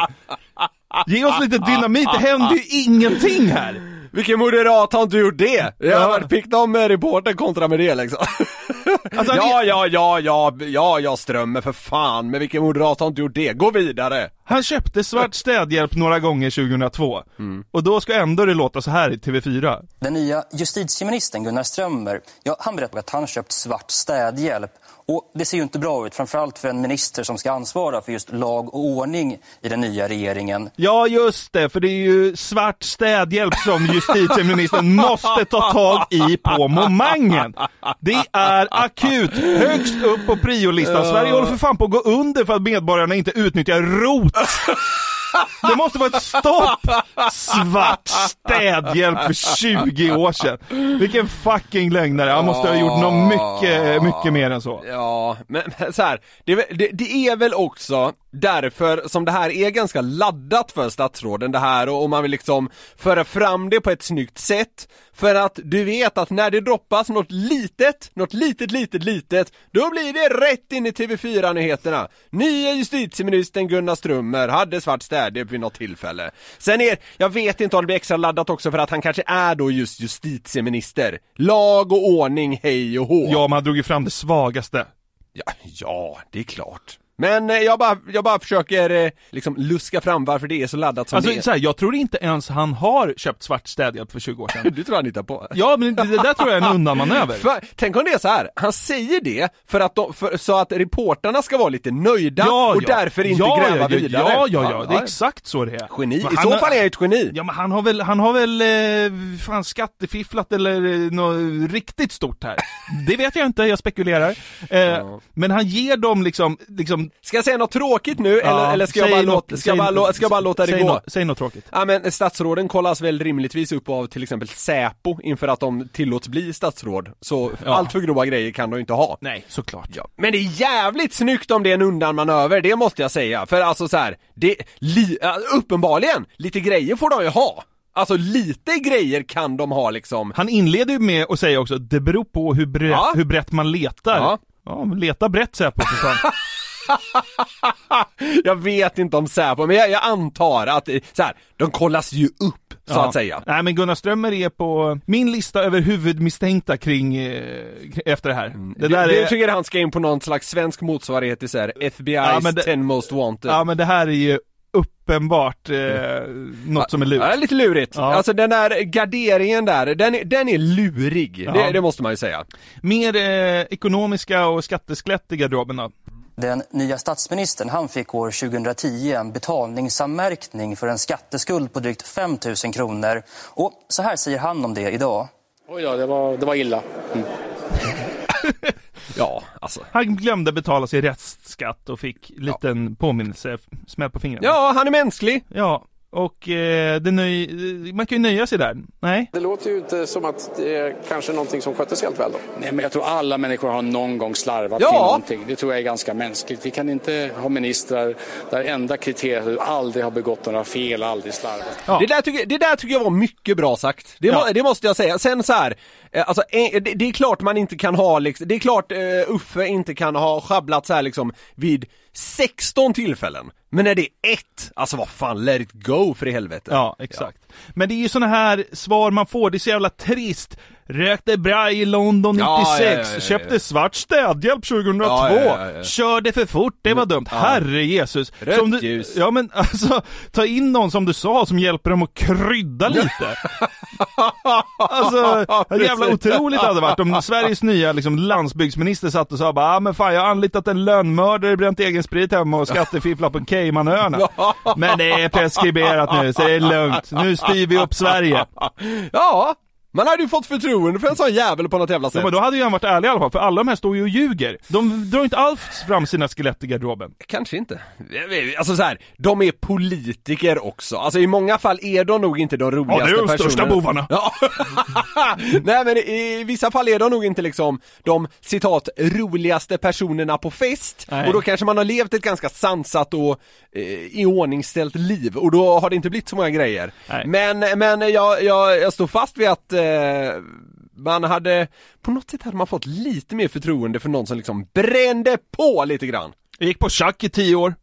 Ge oss lite dynamit, det händer ju ingenting här. Vilken moderat har inte gjort det? Jag har varit pick dem med reporter kontra med det liksom. Alltså, ja, ja, ja, ja, ja, jag Strömmer för fan. Men vilken moderat har inte gjort det? Gå vidare. Han köpte svart städhjälp några gånger tjugohundratvå. Mm. Och då ska ändå det låta så här i T V fyra. Den nya justitieministern Gunnar Strömmer, ja, han berättade att han köpt svart städhjälp. Och det ser ju inte bra ut, framförallt för en minister som ska ansvara för just lag och ordning i den nya regeringen. Ja, just det, för det är ju svart städhjälp som justitieministern måste ta tag i på momangen. Det är akut, högst upp på priolistan. Sverige håller för fan på att gå under för att medborgarna inte utnyttjar rot. Det måste vara ett stopp. Svart städhjälp för tjugo år sedan. Vilken fucking lögnare. Han måste ha gjort något mycket, mycket mer än så. Ja, men så här, det, det, det är väl också därför som det här är ganska laddat för statsråden det här, och, och man vill liksom föra fram det på ett snyggt sätt. För att du vet att när det droppas något litet, något litet, litet, litet, då blir det rätt in i T V fyra-nyheterna. Nya justitieministern Gunnar Strömmer hade svart städhjälp vid något tillfälle. Sen är, jag vet inte om det blir extra laddat också för att han kanske är då just justitieminister. Lag och ordning, hej och hå. Ja, man drog ju fram det svagaste. Ja, ja, det är klart. Men eh, jag, bara, jag bara försöker eh, liksom luska fram varför det är så laddat som alltså, det är. Så här, jag tror inte ens han har köpt svart städhjälp för tjugo år sedan. Du tror han hittar på. Ja, men det, det där tror jag är en undanmanöver. För, tänk om det är så här. Han säger det för att de, för, så att reporterna ska vara lite nöjda ja, och ja. därför inte ja, gräva ja, ja, vidare. Ja, ja, ja. Det är exakt så det är. Geni. Men I så fall är jag ett geni. Ja, men han har väl, han har väl eh, fan skattefifflat eller eh, något riktigt stort här. Det vet jag inte, jag spekulerar. Eh, ja. Men han ger dem liksom, liksom... Ska jag säga något tråkigt nu ja, eller, eller ska, jag bara, något, låta, ska, jag bara, säg, ska jag bara låta det säg gå? No, säg något tråkigt. Ja, men statsråden kollas väl rimligtvis upp av till exempel Säpo inför att de tillåts bli statsråd. Så ja. Allt för grova grejer kan de inte ha. Nej, såklart. Ja. Men det är jävligt snyggt om det är en undanmanöver, det måste jag säga. För alltså så här, det, li, uppenbarligen, lite grejer får de ju ha. Alltså lite grejer kan de ha liksom. Han inleder ju med att säga också, det beror på hur brett, ja. hur brett man letar. Ja, ja leta brett Säpo för fan. Jag vet inte om Säpo, men jag, jag antar att så här, de kollas ju upp så ja. Att säga. Nej, men Gunnar Strömmer är på min lista över huvudmisstänkta kring eh, efter det här. Mm. Det där du, är... du tycker han ska in på någon slags svensk motsvarighet till så här F B I's ja, det... ten most wanted. Ja, men det här är ju uppenbart eh, något ja, som är lurigt. Ja, lite lurigt. Ja. Alltså den där garderingen där, den är, den är lurig. Ja. Det, det måste man ju säga. Mer eh, ekonomiska och skatteskelett i garderoben då. Den nya statsministern, han fick år tjugohundratio en betalningsanmärkning för en skatteskuld på drygt fem tusen kronor. Och så här säger han om det idag. Oj ja, det var, det var illa. Mm. Ja, alltså. Han glömde betala sig restskatt och fick liten ja. påminnelse, smäll på fingrarna. Ja, han är mänsklig. Ja, och eh, det nöj... man kan ju nöja sig där. Nej. Det låter ju inte som att det är kanske någonting som sköttes helt väl då. Nej, men jag tror alla människor har någon gång slarvat ja. till någonting. Det tror jag är ganska mänskligt. Vi kan inte ha ministrar där enda kriteriet aldrig har begått några fel, aldrig slarvat. Ja. Det, där tycker, det där tycker jag var mycket bra sagt. Det, ja. må, det måste jag säga. Sen så här, alltså, det, det är klart man inte kan ha, liksom, det är klart uh, Uffe inte kan ha schabblat så här liksom vid sexton tillfällen. Men när det är ett, alltså vad fan, let it go för i helvete. Ja, exakt. Ja. Men det är ju såna här svar man får, det är så jävla trist. Rökte bra i London nittiosex, ja, ja, ja, ja. Köpte svart städhjälp tjugohundratvå, ja, ja, ja, ja. Körde för fort, det var dumt. Ja. Herre Jesus. Rött du, ljus. Ja men alltså, ta in någon som du sa som hjälper dem att krydda lite. Alltså, jävla otroligt hade det varit om Sveriges nya liksom, landsbygdsminister satt och sa bara, ah, men fan jag har anlitat en lönnmördare, bränt egen sprit hemma och skattefifflat på Caymanöarna. Men det är preskriberat nu, så det är lugnt. Nu styr vi upp Sverige. Ja. Man hade ju fått förtroende för en sån jävel på något jävla sätt. Ja, men då hade ju han varit ärlig i alla fall, för alla de här står ju och ljuger. De drar inte alls fram sina skelett i garderoben. Kanske inte. Alltså så här, de är politiker också. Alltså i många fall är de nog inte de roligaste personerna. Ja, det är de personerna. Största bovarna. Ja. Nej, men i vissa fall är de nog inte liksom de, citat, roligaste personerna på fest. Nej. Och då kanske man har levt ett ganska sansat och eh, iordningställt liv. Och då har det inte blivit så många grejer. Nej. Men, men jag, jag, jag står fast vid att man hade, på något sätt hade man fått lite mer förtroende för någon som liksom brände på lite grann. Jag gick på schack i tio år.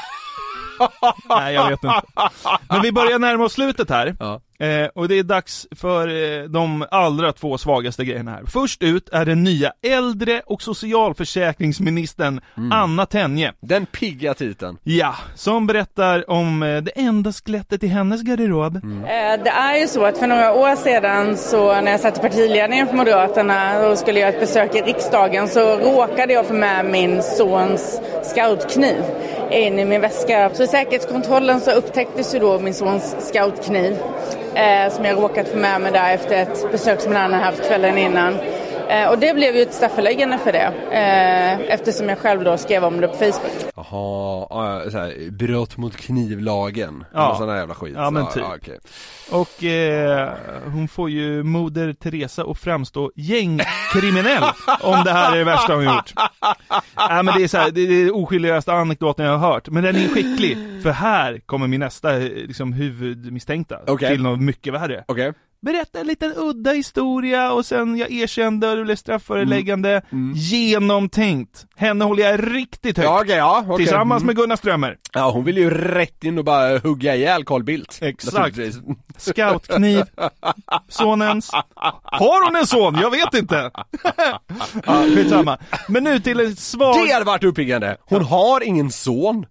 Nej, jag vet inte. Men vi börjar närma oss slutet här. Ja. Eh, och det är dags för eh, de allra två svagaste grejerna här. Först ut är den nya äldre- och socialförsäkringsministern mm. Anna Tenje. Den pigga titeln. Ja, som berättar om eh, det enda skelettet i hennes garderob. Mm. Eh, det är ju så att för några år sedan så när jag satt i partiledningen för Moderaterna och skulle göra ett besök i riksdagen så råkade jag få med min sons scoutkniv in i min väska. Så i säkerhetskontrollen så upptäcktes ju då min sons scoutkniv. Eh, som jag råkat få med mig där efter ett besök som han hade haft kvällen innan. Eh, och det blev ju ett strafföreläggande för det. Eh, eftersom jag själv då skrev om det på Facebook. Jaha, så här, brott mot knivlagen. Ja, sån här jävla skit. Ja, men typ. Ja, okay. Och eh, hon får ju moder Teresa att framstå gängkriminell om det här är det värsta hon gjort. Ja, men det är så här, det är det oskyldigaste anekdoten jag har hört. Men den är skicklig, för här kommer min nästa liksom, huvudmisstänkta okay. till något mycket värre. Okej. Okay. Berätta en liten udda historia och sen jag erkände och det blev strafföreläggande. Mm. Mm. Genomtänkt. Henne håller jag riktigt högt. Ja, okay, ja, okay. Tillsammans med Gunnar Strömmer. Ja, hon vill ju rätt in och bara hugga ihjäl Carl Bildt. Exakt. Scoutkniv. Sonens. Har hon en son? Jag vet inte. Ja, skitsamma. Men nu till en svag... Det har varit uppiggande. Hon har ingen son.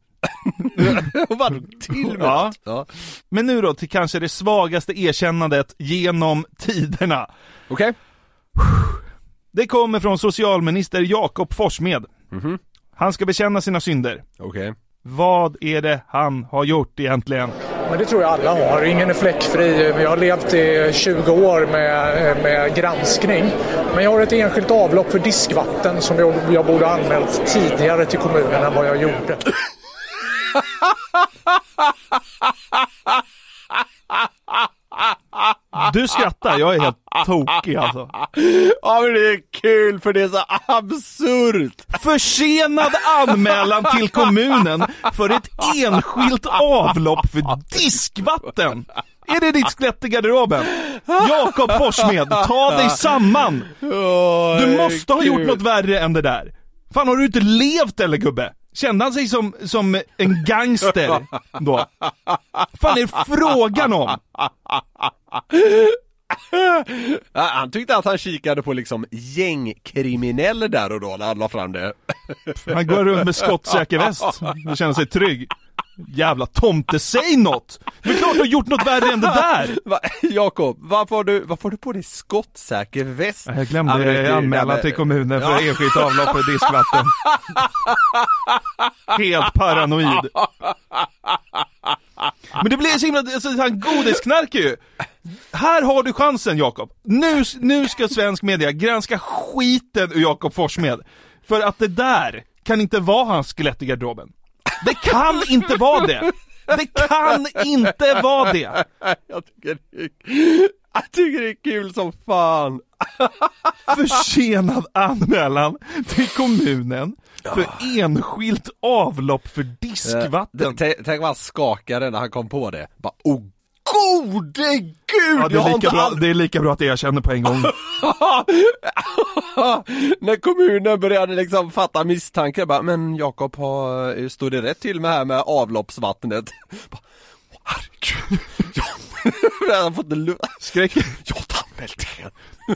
Vad till med ja. Ja. Men nu då till kanske det svagaste erkännandet genom tiderna. Okej. Okay. Det kommer från socialminister Jakob Forssmed. Mm-hmm. Han ska bekänna sina synder. Okej. Okay. Vad är det han har gjort egentligen? Men det tror jag alla har. Ingen är fläckfri. Vi har levt i tjugo år med, med granskning. Men jag har ett enskilt avlopp för diskvatten som jag, jag borde ha anmält tidigare till kommunen än vad jag gjorde. Du skrattar, jag är helt tokig alltså. Ja, men det är kul för det är så absurt. Försenad anmälan till kommunen för ett enskilt avlopp för diskvatten. Är det ditt skelett i garderoben? Jakob Forssmed, ta dig samman. Du måste ha gjort något värre än det där. Fan, har du inte levt eller gubbe? Kände han sig som, som en gangster då? Fan är det frågan om? Ja, han tyckte att han kikade på liksom gängkriminell där och då när han la fram det. Han går runt med skottsäker väst och känner sig trygg. Jävla tomte, säg något! Det är klart du har gjort något värre än det där! Va, Jakob, varför har du, varför har du på dig skottsäker väst? Jag glömde ja, anmäla till kommunen för ja. enskilt avlopp och diskvatten. Helt paranoid. Men det blir så himla, alltså, han godisknarkar ju. Här har du chansen, Jakob. Nu, nu ska svensk media granska skiten ur Jakob Forssmed. För att det där kan inte vara hans skelett i garderoben. Det kan inte vara det. Det kan inte vara det. Jag tycker det är, jag tycker det är kul som fan. Försenad anmälan till kommunen för enskilt avlopp för diskvatten. Tänk vad han skakade när han kom på det. Bara, oh gode gud! Ja, det, är lika bra, all... det är lika bra att jag känner på en gång. När kommunen började liksom fatta misstankar, bara, men Jakob, har, står det rätt till med här med avloppsvattnet? Bara, herregud. Jag har fått en luft. Skräck. Jag har anmält det.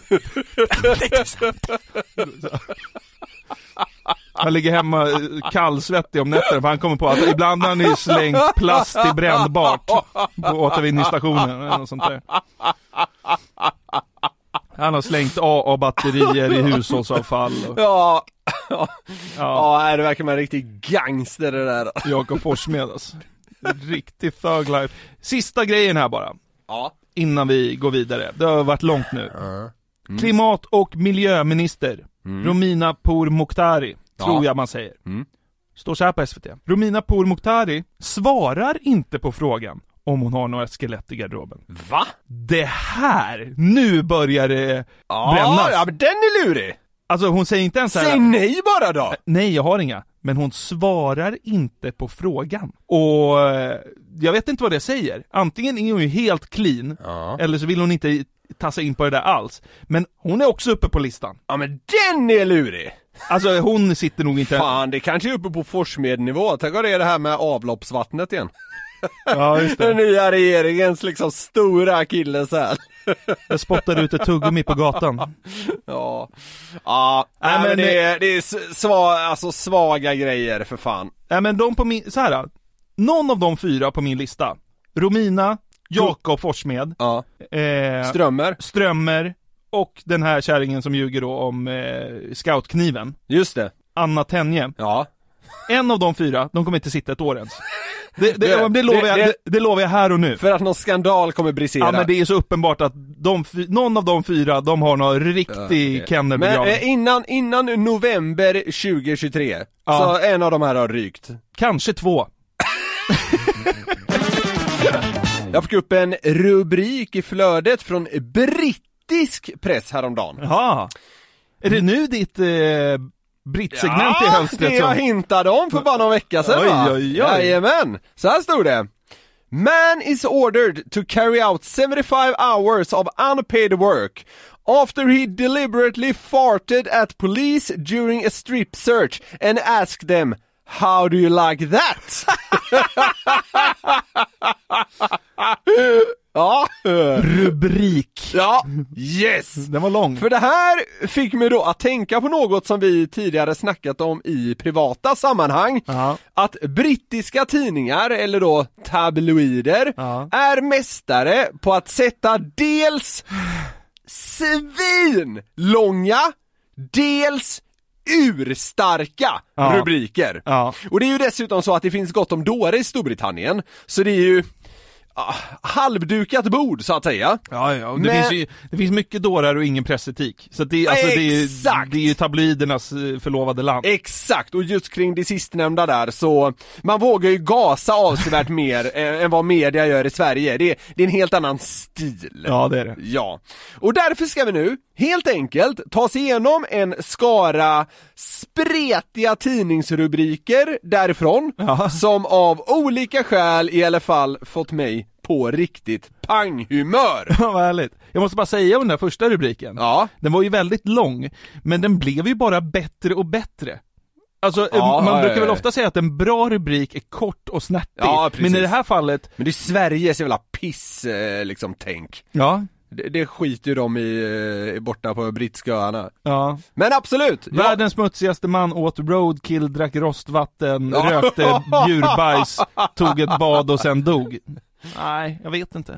Han ligger hemma kallsvettig om nätter, för han kommer på att ibland har ni slängt plast i brännbart på återvinningsstationen eller något sånt där. Han har slängt A A-batterier i hushållsavfall. Och... Ja, ja, ja. Ja, det verkar vara en riktig gangster det där. Jakob Forssmed alltså. Riktig thug life. Sista grejen här bara. Ja. Innan vi går vidare. Det har varit långt nu. Mm. Klimat- och miljöminister mm. Romina Pourmokhtari, tror ja. jag man säger. Mm. Står så här på S V T. Romina Pourmokhtari svarar inte på frågan om hon har några skelett i garderoben. Va? Det här, nu börjar det ja, brännas. Ja, men den är lurig. Alltså hon säger inte ens så här. Säg nej bara då. Nej, jag har inga. Men hon svarar inte på frågan. Och jag vet inte vad det säger. Antingen är hon ju helt clean, ja. eller så vill hon inte tassa in på det där alls. Men hon är också uppe på listan. Ja, men den är lurig. Alltså hon sitter nog inte... Fan, det kanske är uppe på Forssmed-nivå. Tänk vad det är det här med avloppsvattnet igen. Ja, just det. Den nya regeringens liksom stora kille så här. Jag spottar ut ett tuggummi på gatan. Ja. Ja, nej, men det är, det är sva, alltså svaga grejer för fan. Nej, men de på min, så här. Någon av de fyra på min lista. Romina, Jakob Forssmed, ja. eh, Strömmer. Strömmer och den här kärringen som ljuger då om eh, scoutkniven. Just det. Anna Tenje. Ja. En av de fyra, de kommer inte sitta ett år ens. Det, det, det, det, lovar jag, det, det lovar jag här och nu. För att någon skandal kommer brisera. Ja, men det är så uppenbart att de, någon av de fyra, de har någon riktig okay. kennelbegravning. Men eh, innan, innan november tjugohundratjugotre, ja. så en av de här har rykt. Kanske två. Jag fick upp en rubrik i flödet från brittisk press häromdagen. Ja. Är det nu ditt... Eh... brittsegment ja, i hölstret. Det jag som... hintade om för bara någon vecka sedan. Oj, oj, oj. Jajamän. Så här stod det. Man is ordered to carry out seventy-five hours of unpaid work after he deliberately farted at police during a strip search and asked them, how do you like that? Ja. Rubrik. Ja, yes. Den var lång. För det här fick mig då att tänka på något som vi tidigare snackat om i privata sammanhang. Uh-huh. Att brittiska tidningar, eller då tabloider, uh-huh. är mästare på att sätta dels svinlånga, dels urstarka uh-huh. rubriker. Uh-huh. Och det är ju dessutom så att det finns gott om dåre i Storbritannien. Så det är ju Ah, halvdukat bord så att säga. Ja, ja. Och det, men... finns ju, det finns mycket dårar och ingen pressetik. Så det, alltså, det, är, det är ju tabloidernas förlovade land. Exakt, och just kring det sistnämnda där så man vågar ju gasa avsevärt mer än vad media gör i Sverige. Det, det är en helt annan stil. Ja, det är det. Ja. Och därför ska vi nu helt enkelt ta oss igenom en skara spretiga tidningsrubriker därifrån, ja. som av olika skäl i alla fall fått mig på riktigt panghumör. Ja, vad härligt. Jag måste bara säga om den där första rubriken. Ja. Den var ju väldigt lång, men den blev ju bara bättre och bättre. Alltså, ja, man ja, brukar ja. väl ofta säga att en bra rubrik är kort och snärtig. Ja, men i det här fallet... Men det är Sveriges jävla piss, eh, liksom, tänk. Ja. det, det skiter ju de i borta på brittiska öarna. Ja. Men absolut! Världens ja. smutsigaste man åt roadkill, drack rostvatten, ja. rökte djurbajs, tog ett bad och sen dog. Nej, jag vet inte.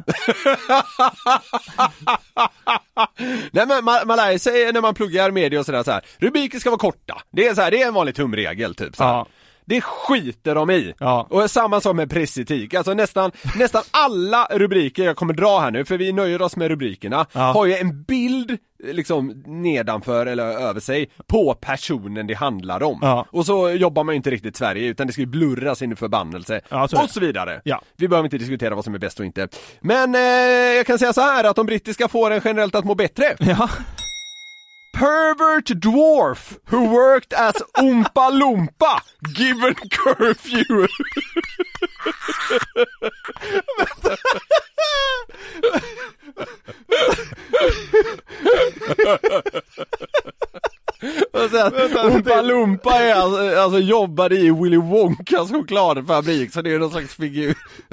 Nej, men man, man lär sig när man pluggar media och sådär så här. Rubriker ska vara korta. Det är så här, det är en vanlig tumregel typ så här. Ja. Det skiter de i. Ja. Och samma som med pressetik. Alltså nästan, nästan alla rubriker jag kommer dra här nu, för vi nöjer oss med rubrikerna, ja. har ju en bild liksom nedanför eller över sig på personen det handlar om. Ja. Och så jobbar man ju inte riktigt i Sverige, utan det ska ju blurras in i förbannelse. Ja, så och så vidare. Ja. Vi behöver inte diskutera vad som är bäst och inte. Men eh, jag kan säga så här att de brittiska får en generellt att må bättre. Ja. Pervert dwarf who worked as Oompa Loompa given curfew. Oompa Loompa är alltså, alltså jobbade i Willy Wonkas chokladfabrik, så det är någon slags figur.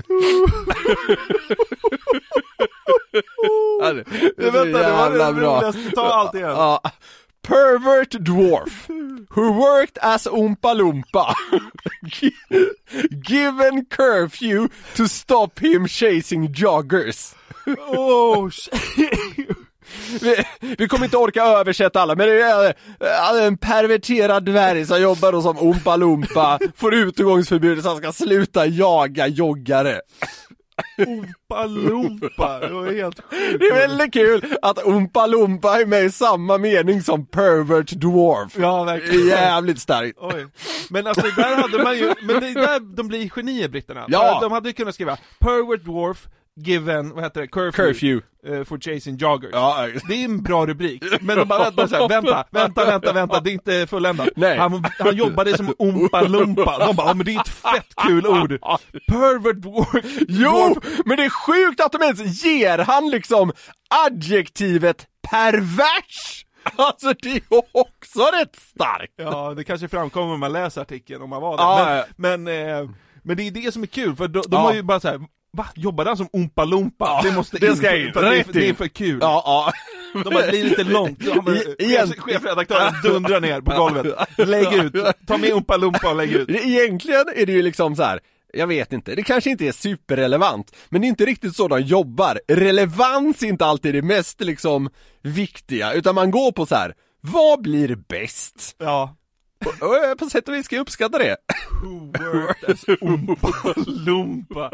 Det, det, vänta, det var det roligaste. Ta allt igen. Ja. Pervert dwarf who worked as Oompa Loompa given curfew to stop him chasing joggers. Oh shit. Vi, vi kommer inte orka översätta alla, men det är en perverterad dvärg som jobbar då som Oompa Loompa, får utegångsförbud så han ska sluta jaga joggare. Oompa Loompa, det var helt sjukt. Det är väldigt kul att Oompa Loompa är med i samma mening som pervert dwarf. Ja, verkligen. Jävligt starkt. Oj. Men alltså där hade man ju, men det där de blir genier britterna. Ja. De hade ju kunnat skriva pervert dwarf given, vad heter det, curfew, curfew. Uh, for chasing joggers. Ja. Det är en bra rubrik. Men de bara vänta, så här, vänta, vänta, vänta, vänta, det är inte fulländat. Nej. Han, han jobbade som Oompa Loompa. De bara, ja, men det är ett fett kul ord. Pervert dwarf. Jo, men det är sjukt att de ens ger han liksom adjektivet pervers. Alltså det är också rätt starkt. Ja, det kanske framkommer om man läser artikeln om man var där. Ja, men, ja. men, eh, men det är det som är kul, för de, de Ja. har ju bara så här. Va? Jobbade han som Oompa Loompa? Ja, det måste det in, ska in. för det, är, Rätt det är in. för kul. Ja, ja. De bara blir lite långt. Igen. Chefredaktören dundrar ner på golvet. Lägg ut. Ta med Oompa Loompa och lägg ut. Egentligen är det ju liksom så här. Jag vet inte, det kanske inte är superrelevant, men det är inte riktigt så de jobbar. Relevans är inte alltid det mest liksom viktiga, utan man går på så här. Vad blir bäst? Ja. Och, och, på sätt och vis ska jag uppskatta det. Who worked as Oompa Loompa?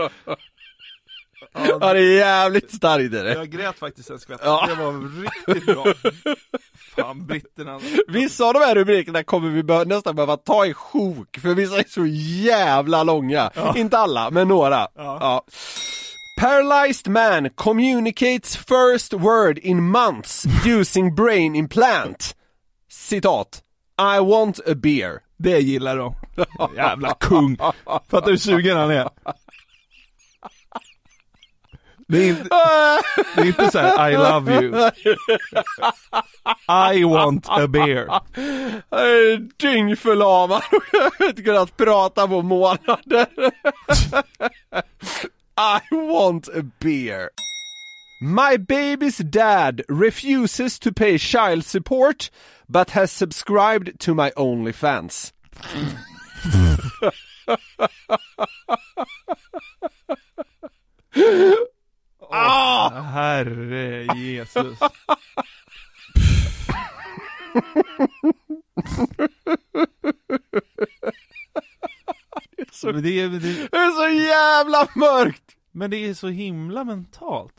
Ja, det är jävligt starkt det. Jag grät faktiskt en skvätt. Ja. Det var riktigt bra. Fan, britterna. Vissa av de här rubrikerna kommer vi bör, nästan behöva ta i sjok, för vissa är så jävla långa. Ja. Inte alla, men några. Ja. Ja. Paralyzed man communicates first word in months using brain implant. Citat. I want a beer. Det gillar de. Jävla kung. Fattar du hur sugen han är? Det är inte, det är inte så här, I love you. I want a beer. Dyngförlamad. Jag har inte kunnat prata på månader. I want a beer. My baby's dad refuses to pay child support but has subscribed to my OnlyFans. Ah! Herre Jesus. Det är så, Men det, är, det, det är så jävla mörkt. men det är så himla mentalt.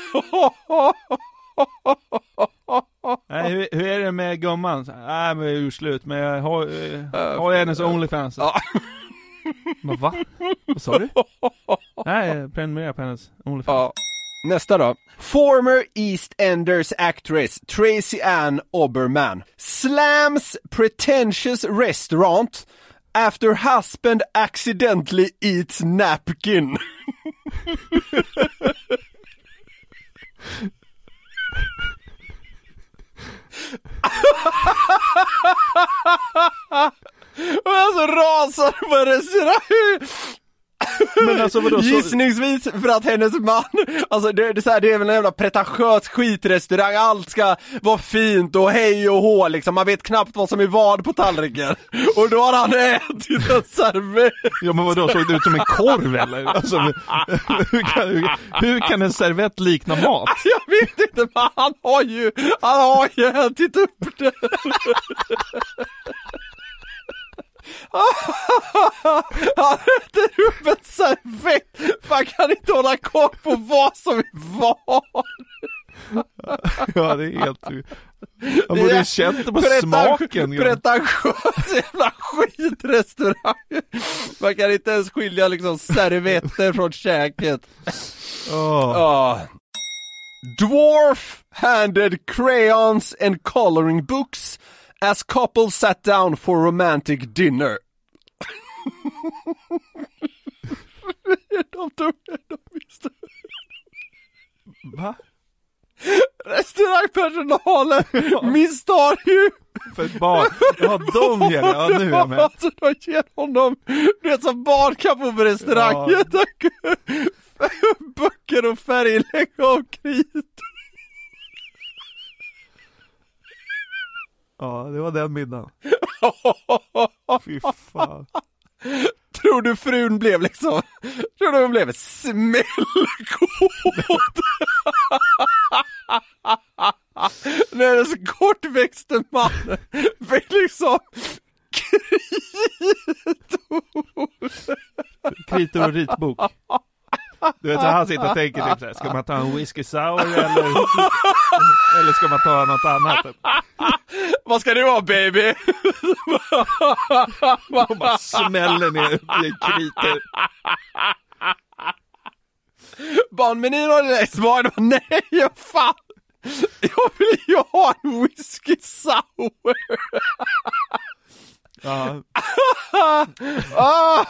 Nej, hur, hur är det med gumman? Nej, men jag är ur slut. Men jag har, eh, har jag hennes OnlyFans. Ja. Men va? Vad sa du? Nej, jag prenumererar på hennes OnlyFans. Ja. Nästa då. Former East Enders actress Tracy Ann Oberman slams pretentious restaurant after husband accidentally eats napkin. Och jag så rasar på restaurang. Men alltså vadå, så... Gissningsvis för att hennes man, alltså det, det, är så här, det är väl en jävla pretentiös skitrestaurang, allt ska vara fint och hej och hå liksom, man vet knappt vad som är vad på tallriken. Och då har han ätit en servett. Ja men vadå, såg det ut som en korv eller? Alltså, hur, kan, hur, hur kan en servett likna mat? Jag vet inte, men han har ju, han har ju ätit upp det. Han äter upp en servett. Man kan inte hålla koll på vad som är vad. Ja, det är helt... Jag borde ju känt det på Pretan- smaken. Pretentiös jävla skitrestaurang. Man kan inte ens skilja liksom servetter från käket. Oh. Oh. Dwarf-handed crayons and coloring books as couple sat down for romantic dinner. de tog de visste. Va? Restaurangpersonalen ja. misstar ju för ett barn. Ja, de ger det. Ja, nu är jag med. Alltså, de ger honom, du vet, som barn kan få på restaurangen. Ja. Böcker och färglägg och krit. Ja, det var den middagen. Fy fan. Tror du frun blev liksom, tror du hon blev smällkåt? När den så kortväxte mannen fick liksom kritor. Kritor och ritbok. Du vet, han sitter och tänker typ såhär, ska man ta en whisky sour eller, eller ska man ta något annat? Vad ska det vara, baby? Man bara smäller ner i kritor. Barnmenyn har det svar. Nej, jag fan. Jag vill ju ha en whisky sour. Ja. ah.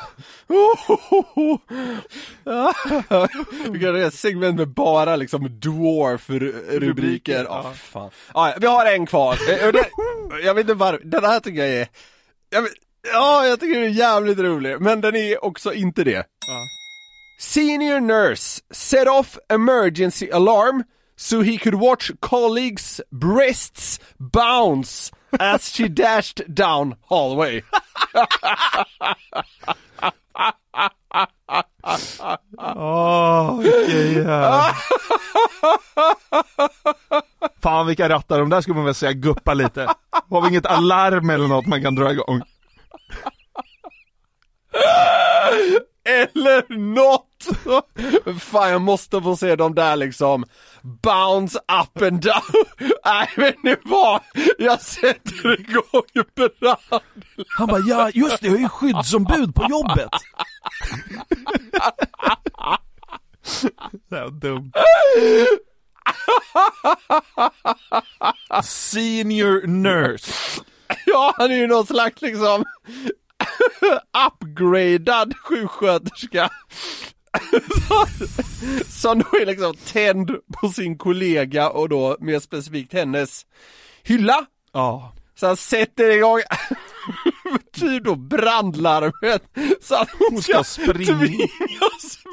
Vi kan göra ett segment med bara liksom dwarf-rubriker. Ja, oh, fan. Ah, vi har en kvar. Jag vet inte varför. Den här tycker jag är... Jag vet... Ja, jag tycker den är jävligt rolig. Men den är också inte det. Ja. Senior nurse set off emergency alarm so he could watch colleagues' breasts bounce as she dashed down hallway. Åh, vilken jävla... Fan, vilka rattar. De där skulle man väl säga guppa lite. Har vi inget alarm eller något man kan dra igång? Eller något. Fan, jag måste få se dem där liksom bounce up and down. Nej, men nu vad? Jag sätter igång brand. Han bara, ja just det, jag är ju skyddsombud på jobbet. Det är dumt. Senior nurse. Ja, han är ju någon slags liksom upgradad sjuksköterska. Som då är liksom tänd på sin kollega och då mer specifikt hennes hylla. Ja. Så han sätter igång typ då brandlarmet så att hon, hon ska, ska springa springa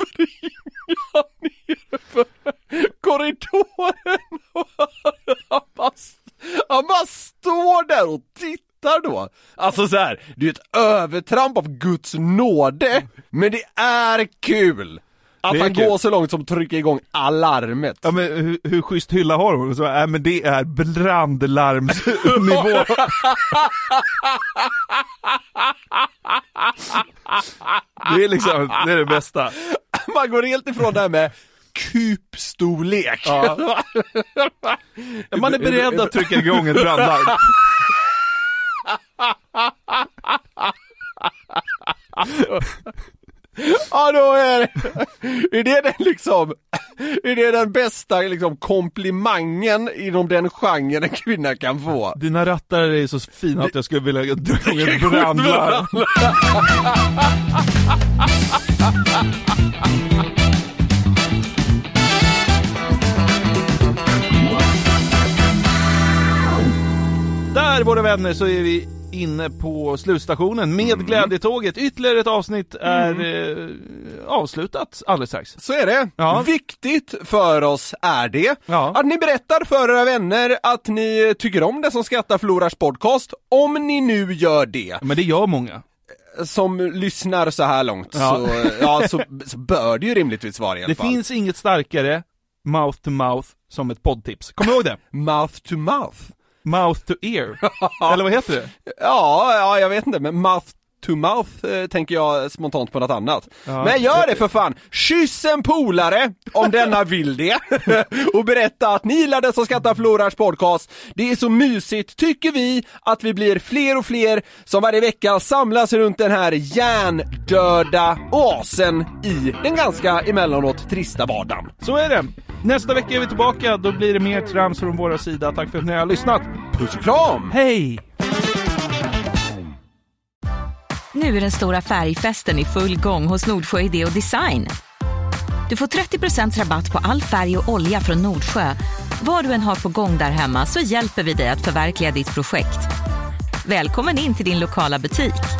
ner för korridoren. Han bara, han bara står där och tittar då. Alltså så här, det är ett övertramp av Guds nåde, men det är kul. Att han går så långt som trycker igång alarmet. Ja, men hur, hur schysst hylla har hon? Så, äh, men det är brandlarmsnivå. Det är liksom, det är det bästa. Man går helt ifrån det här med kupstorlek. Ja. Man är beredd att trycka igång ett brandlarm. Ja, då är det, är det den liksom, är det den bästa liksom komplimangen inom den genren en kvinna kan få. Dina rattar är så fina att jag skulle vilja dra igång ett brandlarm. Där, våra vänner, så är vi inne på slutstationen med mm. Glädjetåget. Ytterligare ett avsnitt är mm. eh, avslutat alldeles strax. Så är det. Ja. Viktigt för oss är det ja. att ni berättar för era vänner att ni tycker om det som skrattar förlorars podcast. Om ni nu gör det. Men det gör många. Som lyssnar så här långt ja. Så, ja, så, så bör det ju rimligtvis vara i alla det fall. Det finns inget starkare mouth to mouth som ett poddtips. Kommer du ihåg det? Mouth to mouth? Mouth to ear. Eller vad heter det? Ja, ja, jag vet inte, men mouth to mouth eh, tänker jag spontant på något annat. Ja. Men gör det för fan. Kyss en polare om denna vill det. Och berätta att ni gillar det som skrattar förlorars podcast. Det är så mysigt, tycker vi, att vi blir fler och fler som varje vecka samlas runt den här hjärndöda oasen i den ganska emellanåt trista vardagen. Så är det. Nästa vecka är vi tillbaka. Då blir det mer trams från våra sida. Tack för att ni har lyssnat. Puss och kram. Hej! Nu är den stora färgfesten i full gång hos Nordsjö Idé och Design. Du får trettio procent rabatt på all färg och olja från Nordsjö. Vad du än har på gång där hemma så hjälper vi dig att förverkliga ditt projekt. Välkommen in till din lokala butik.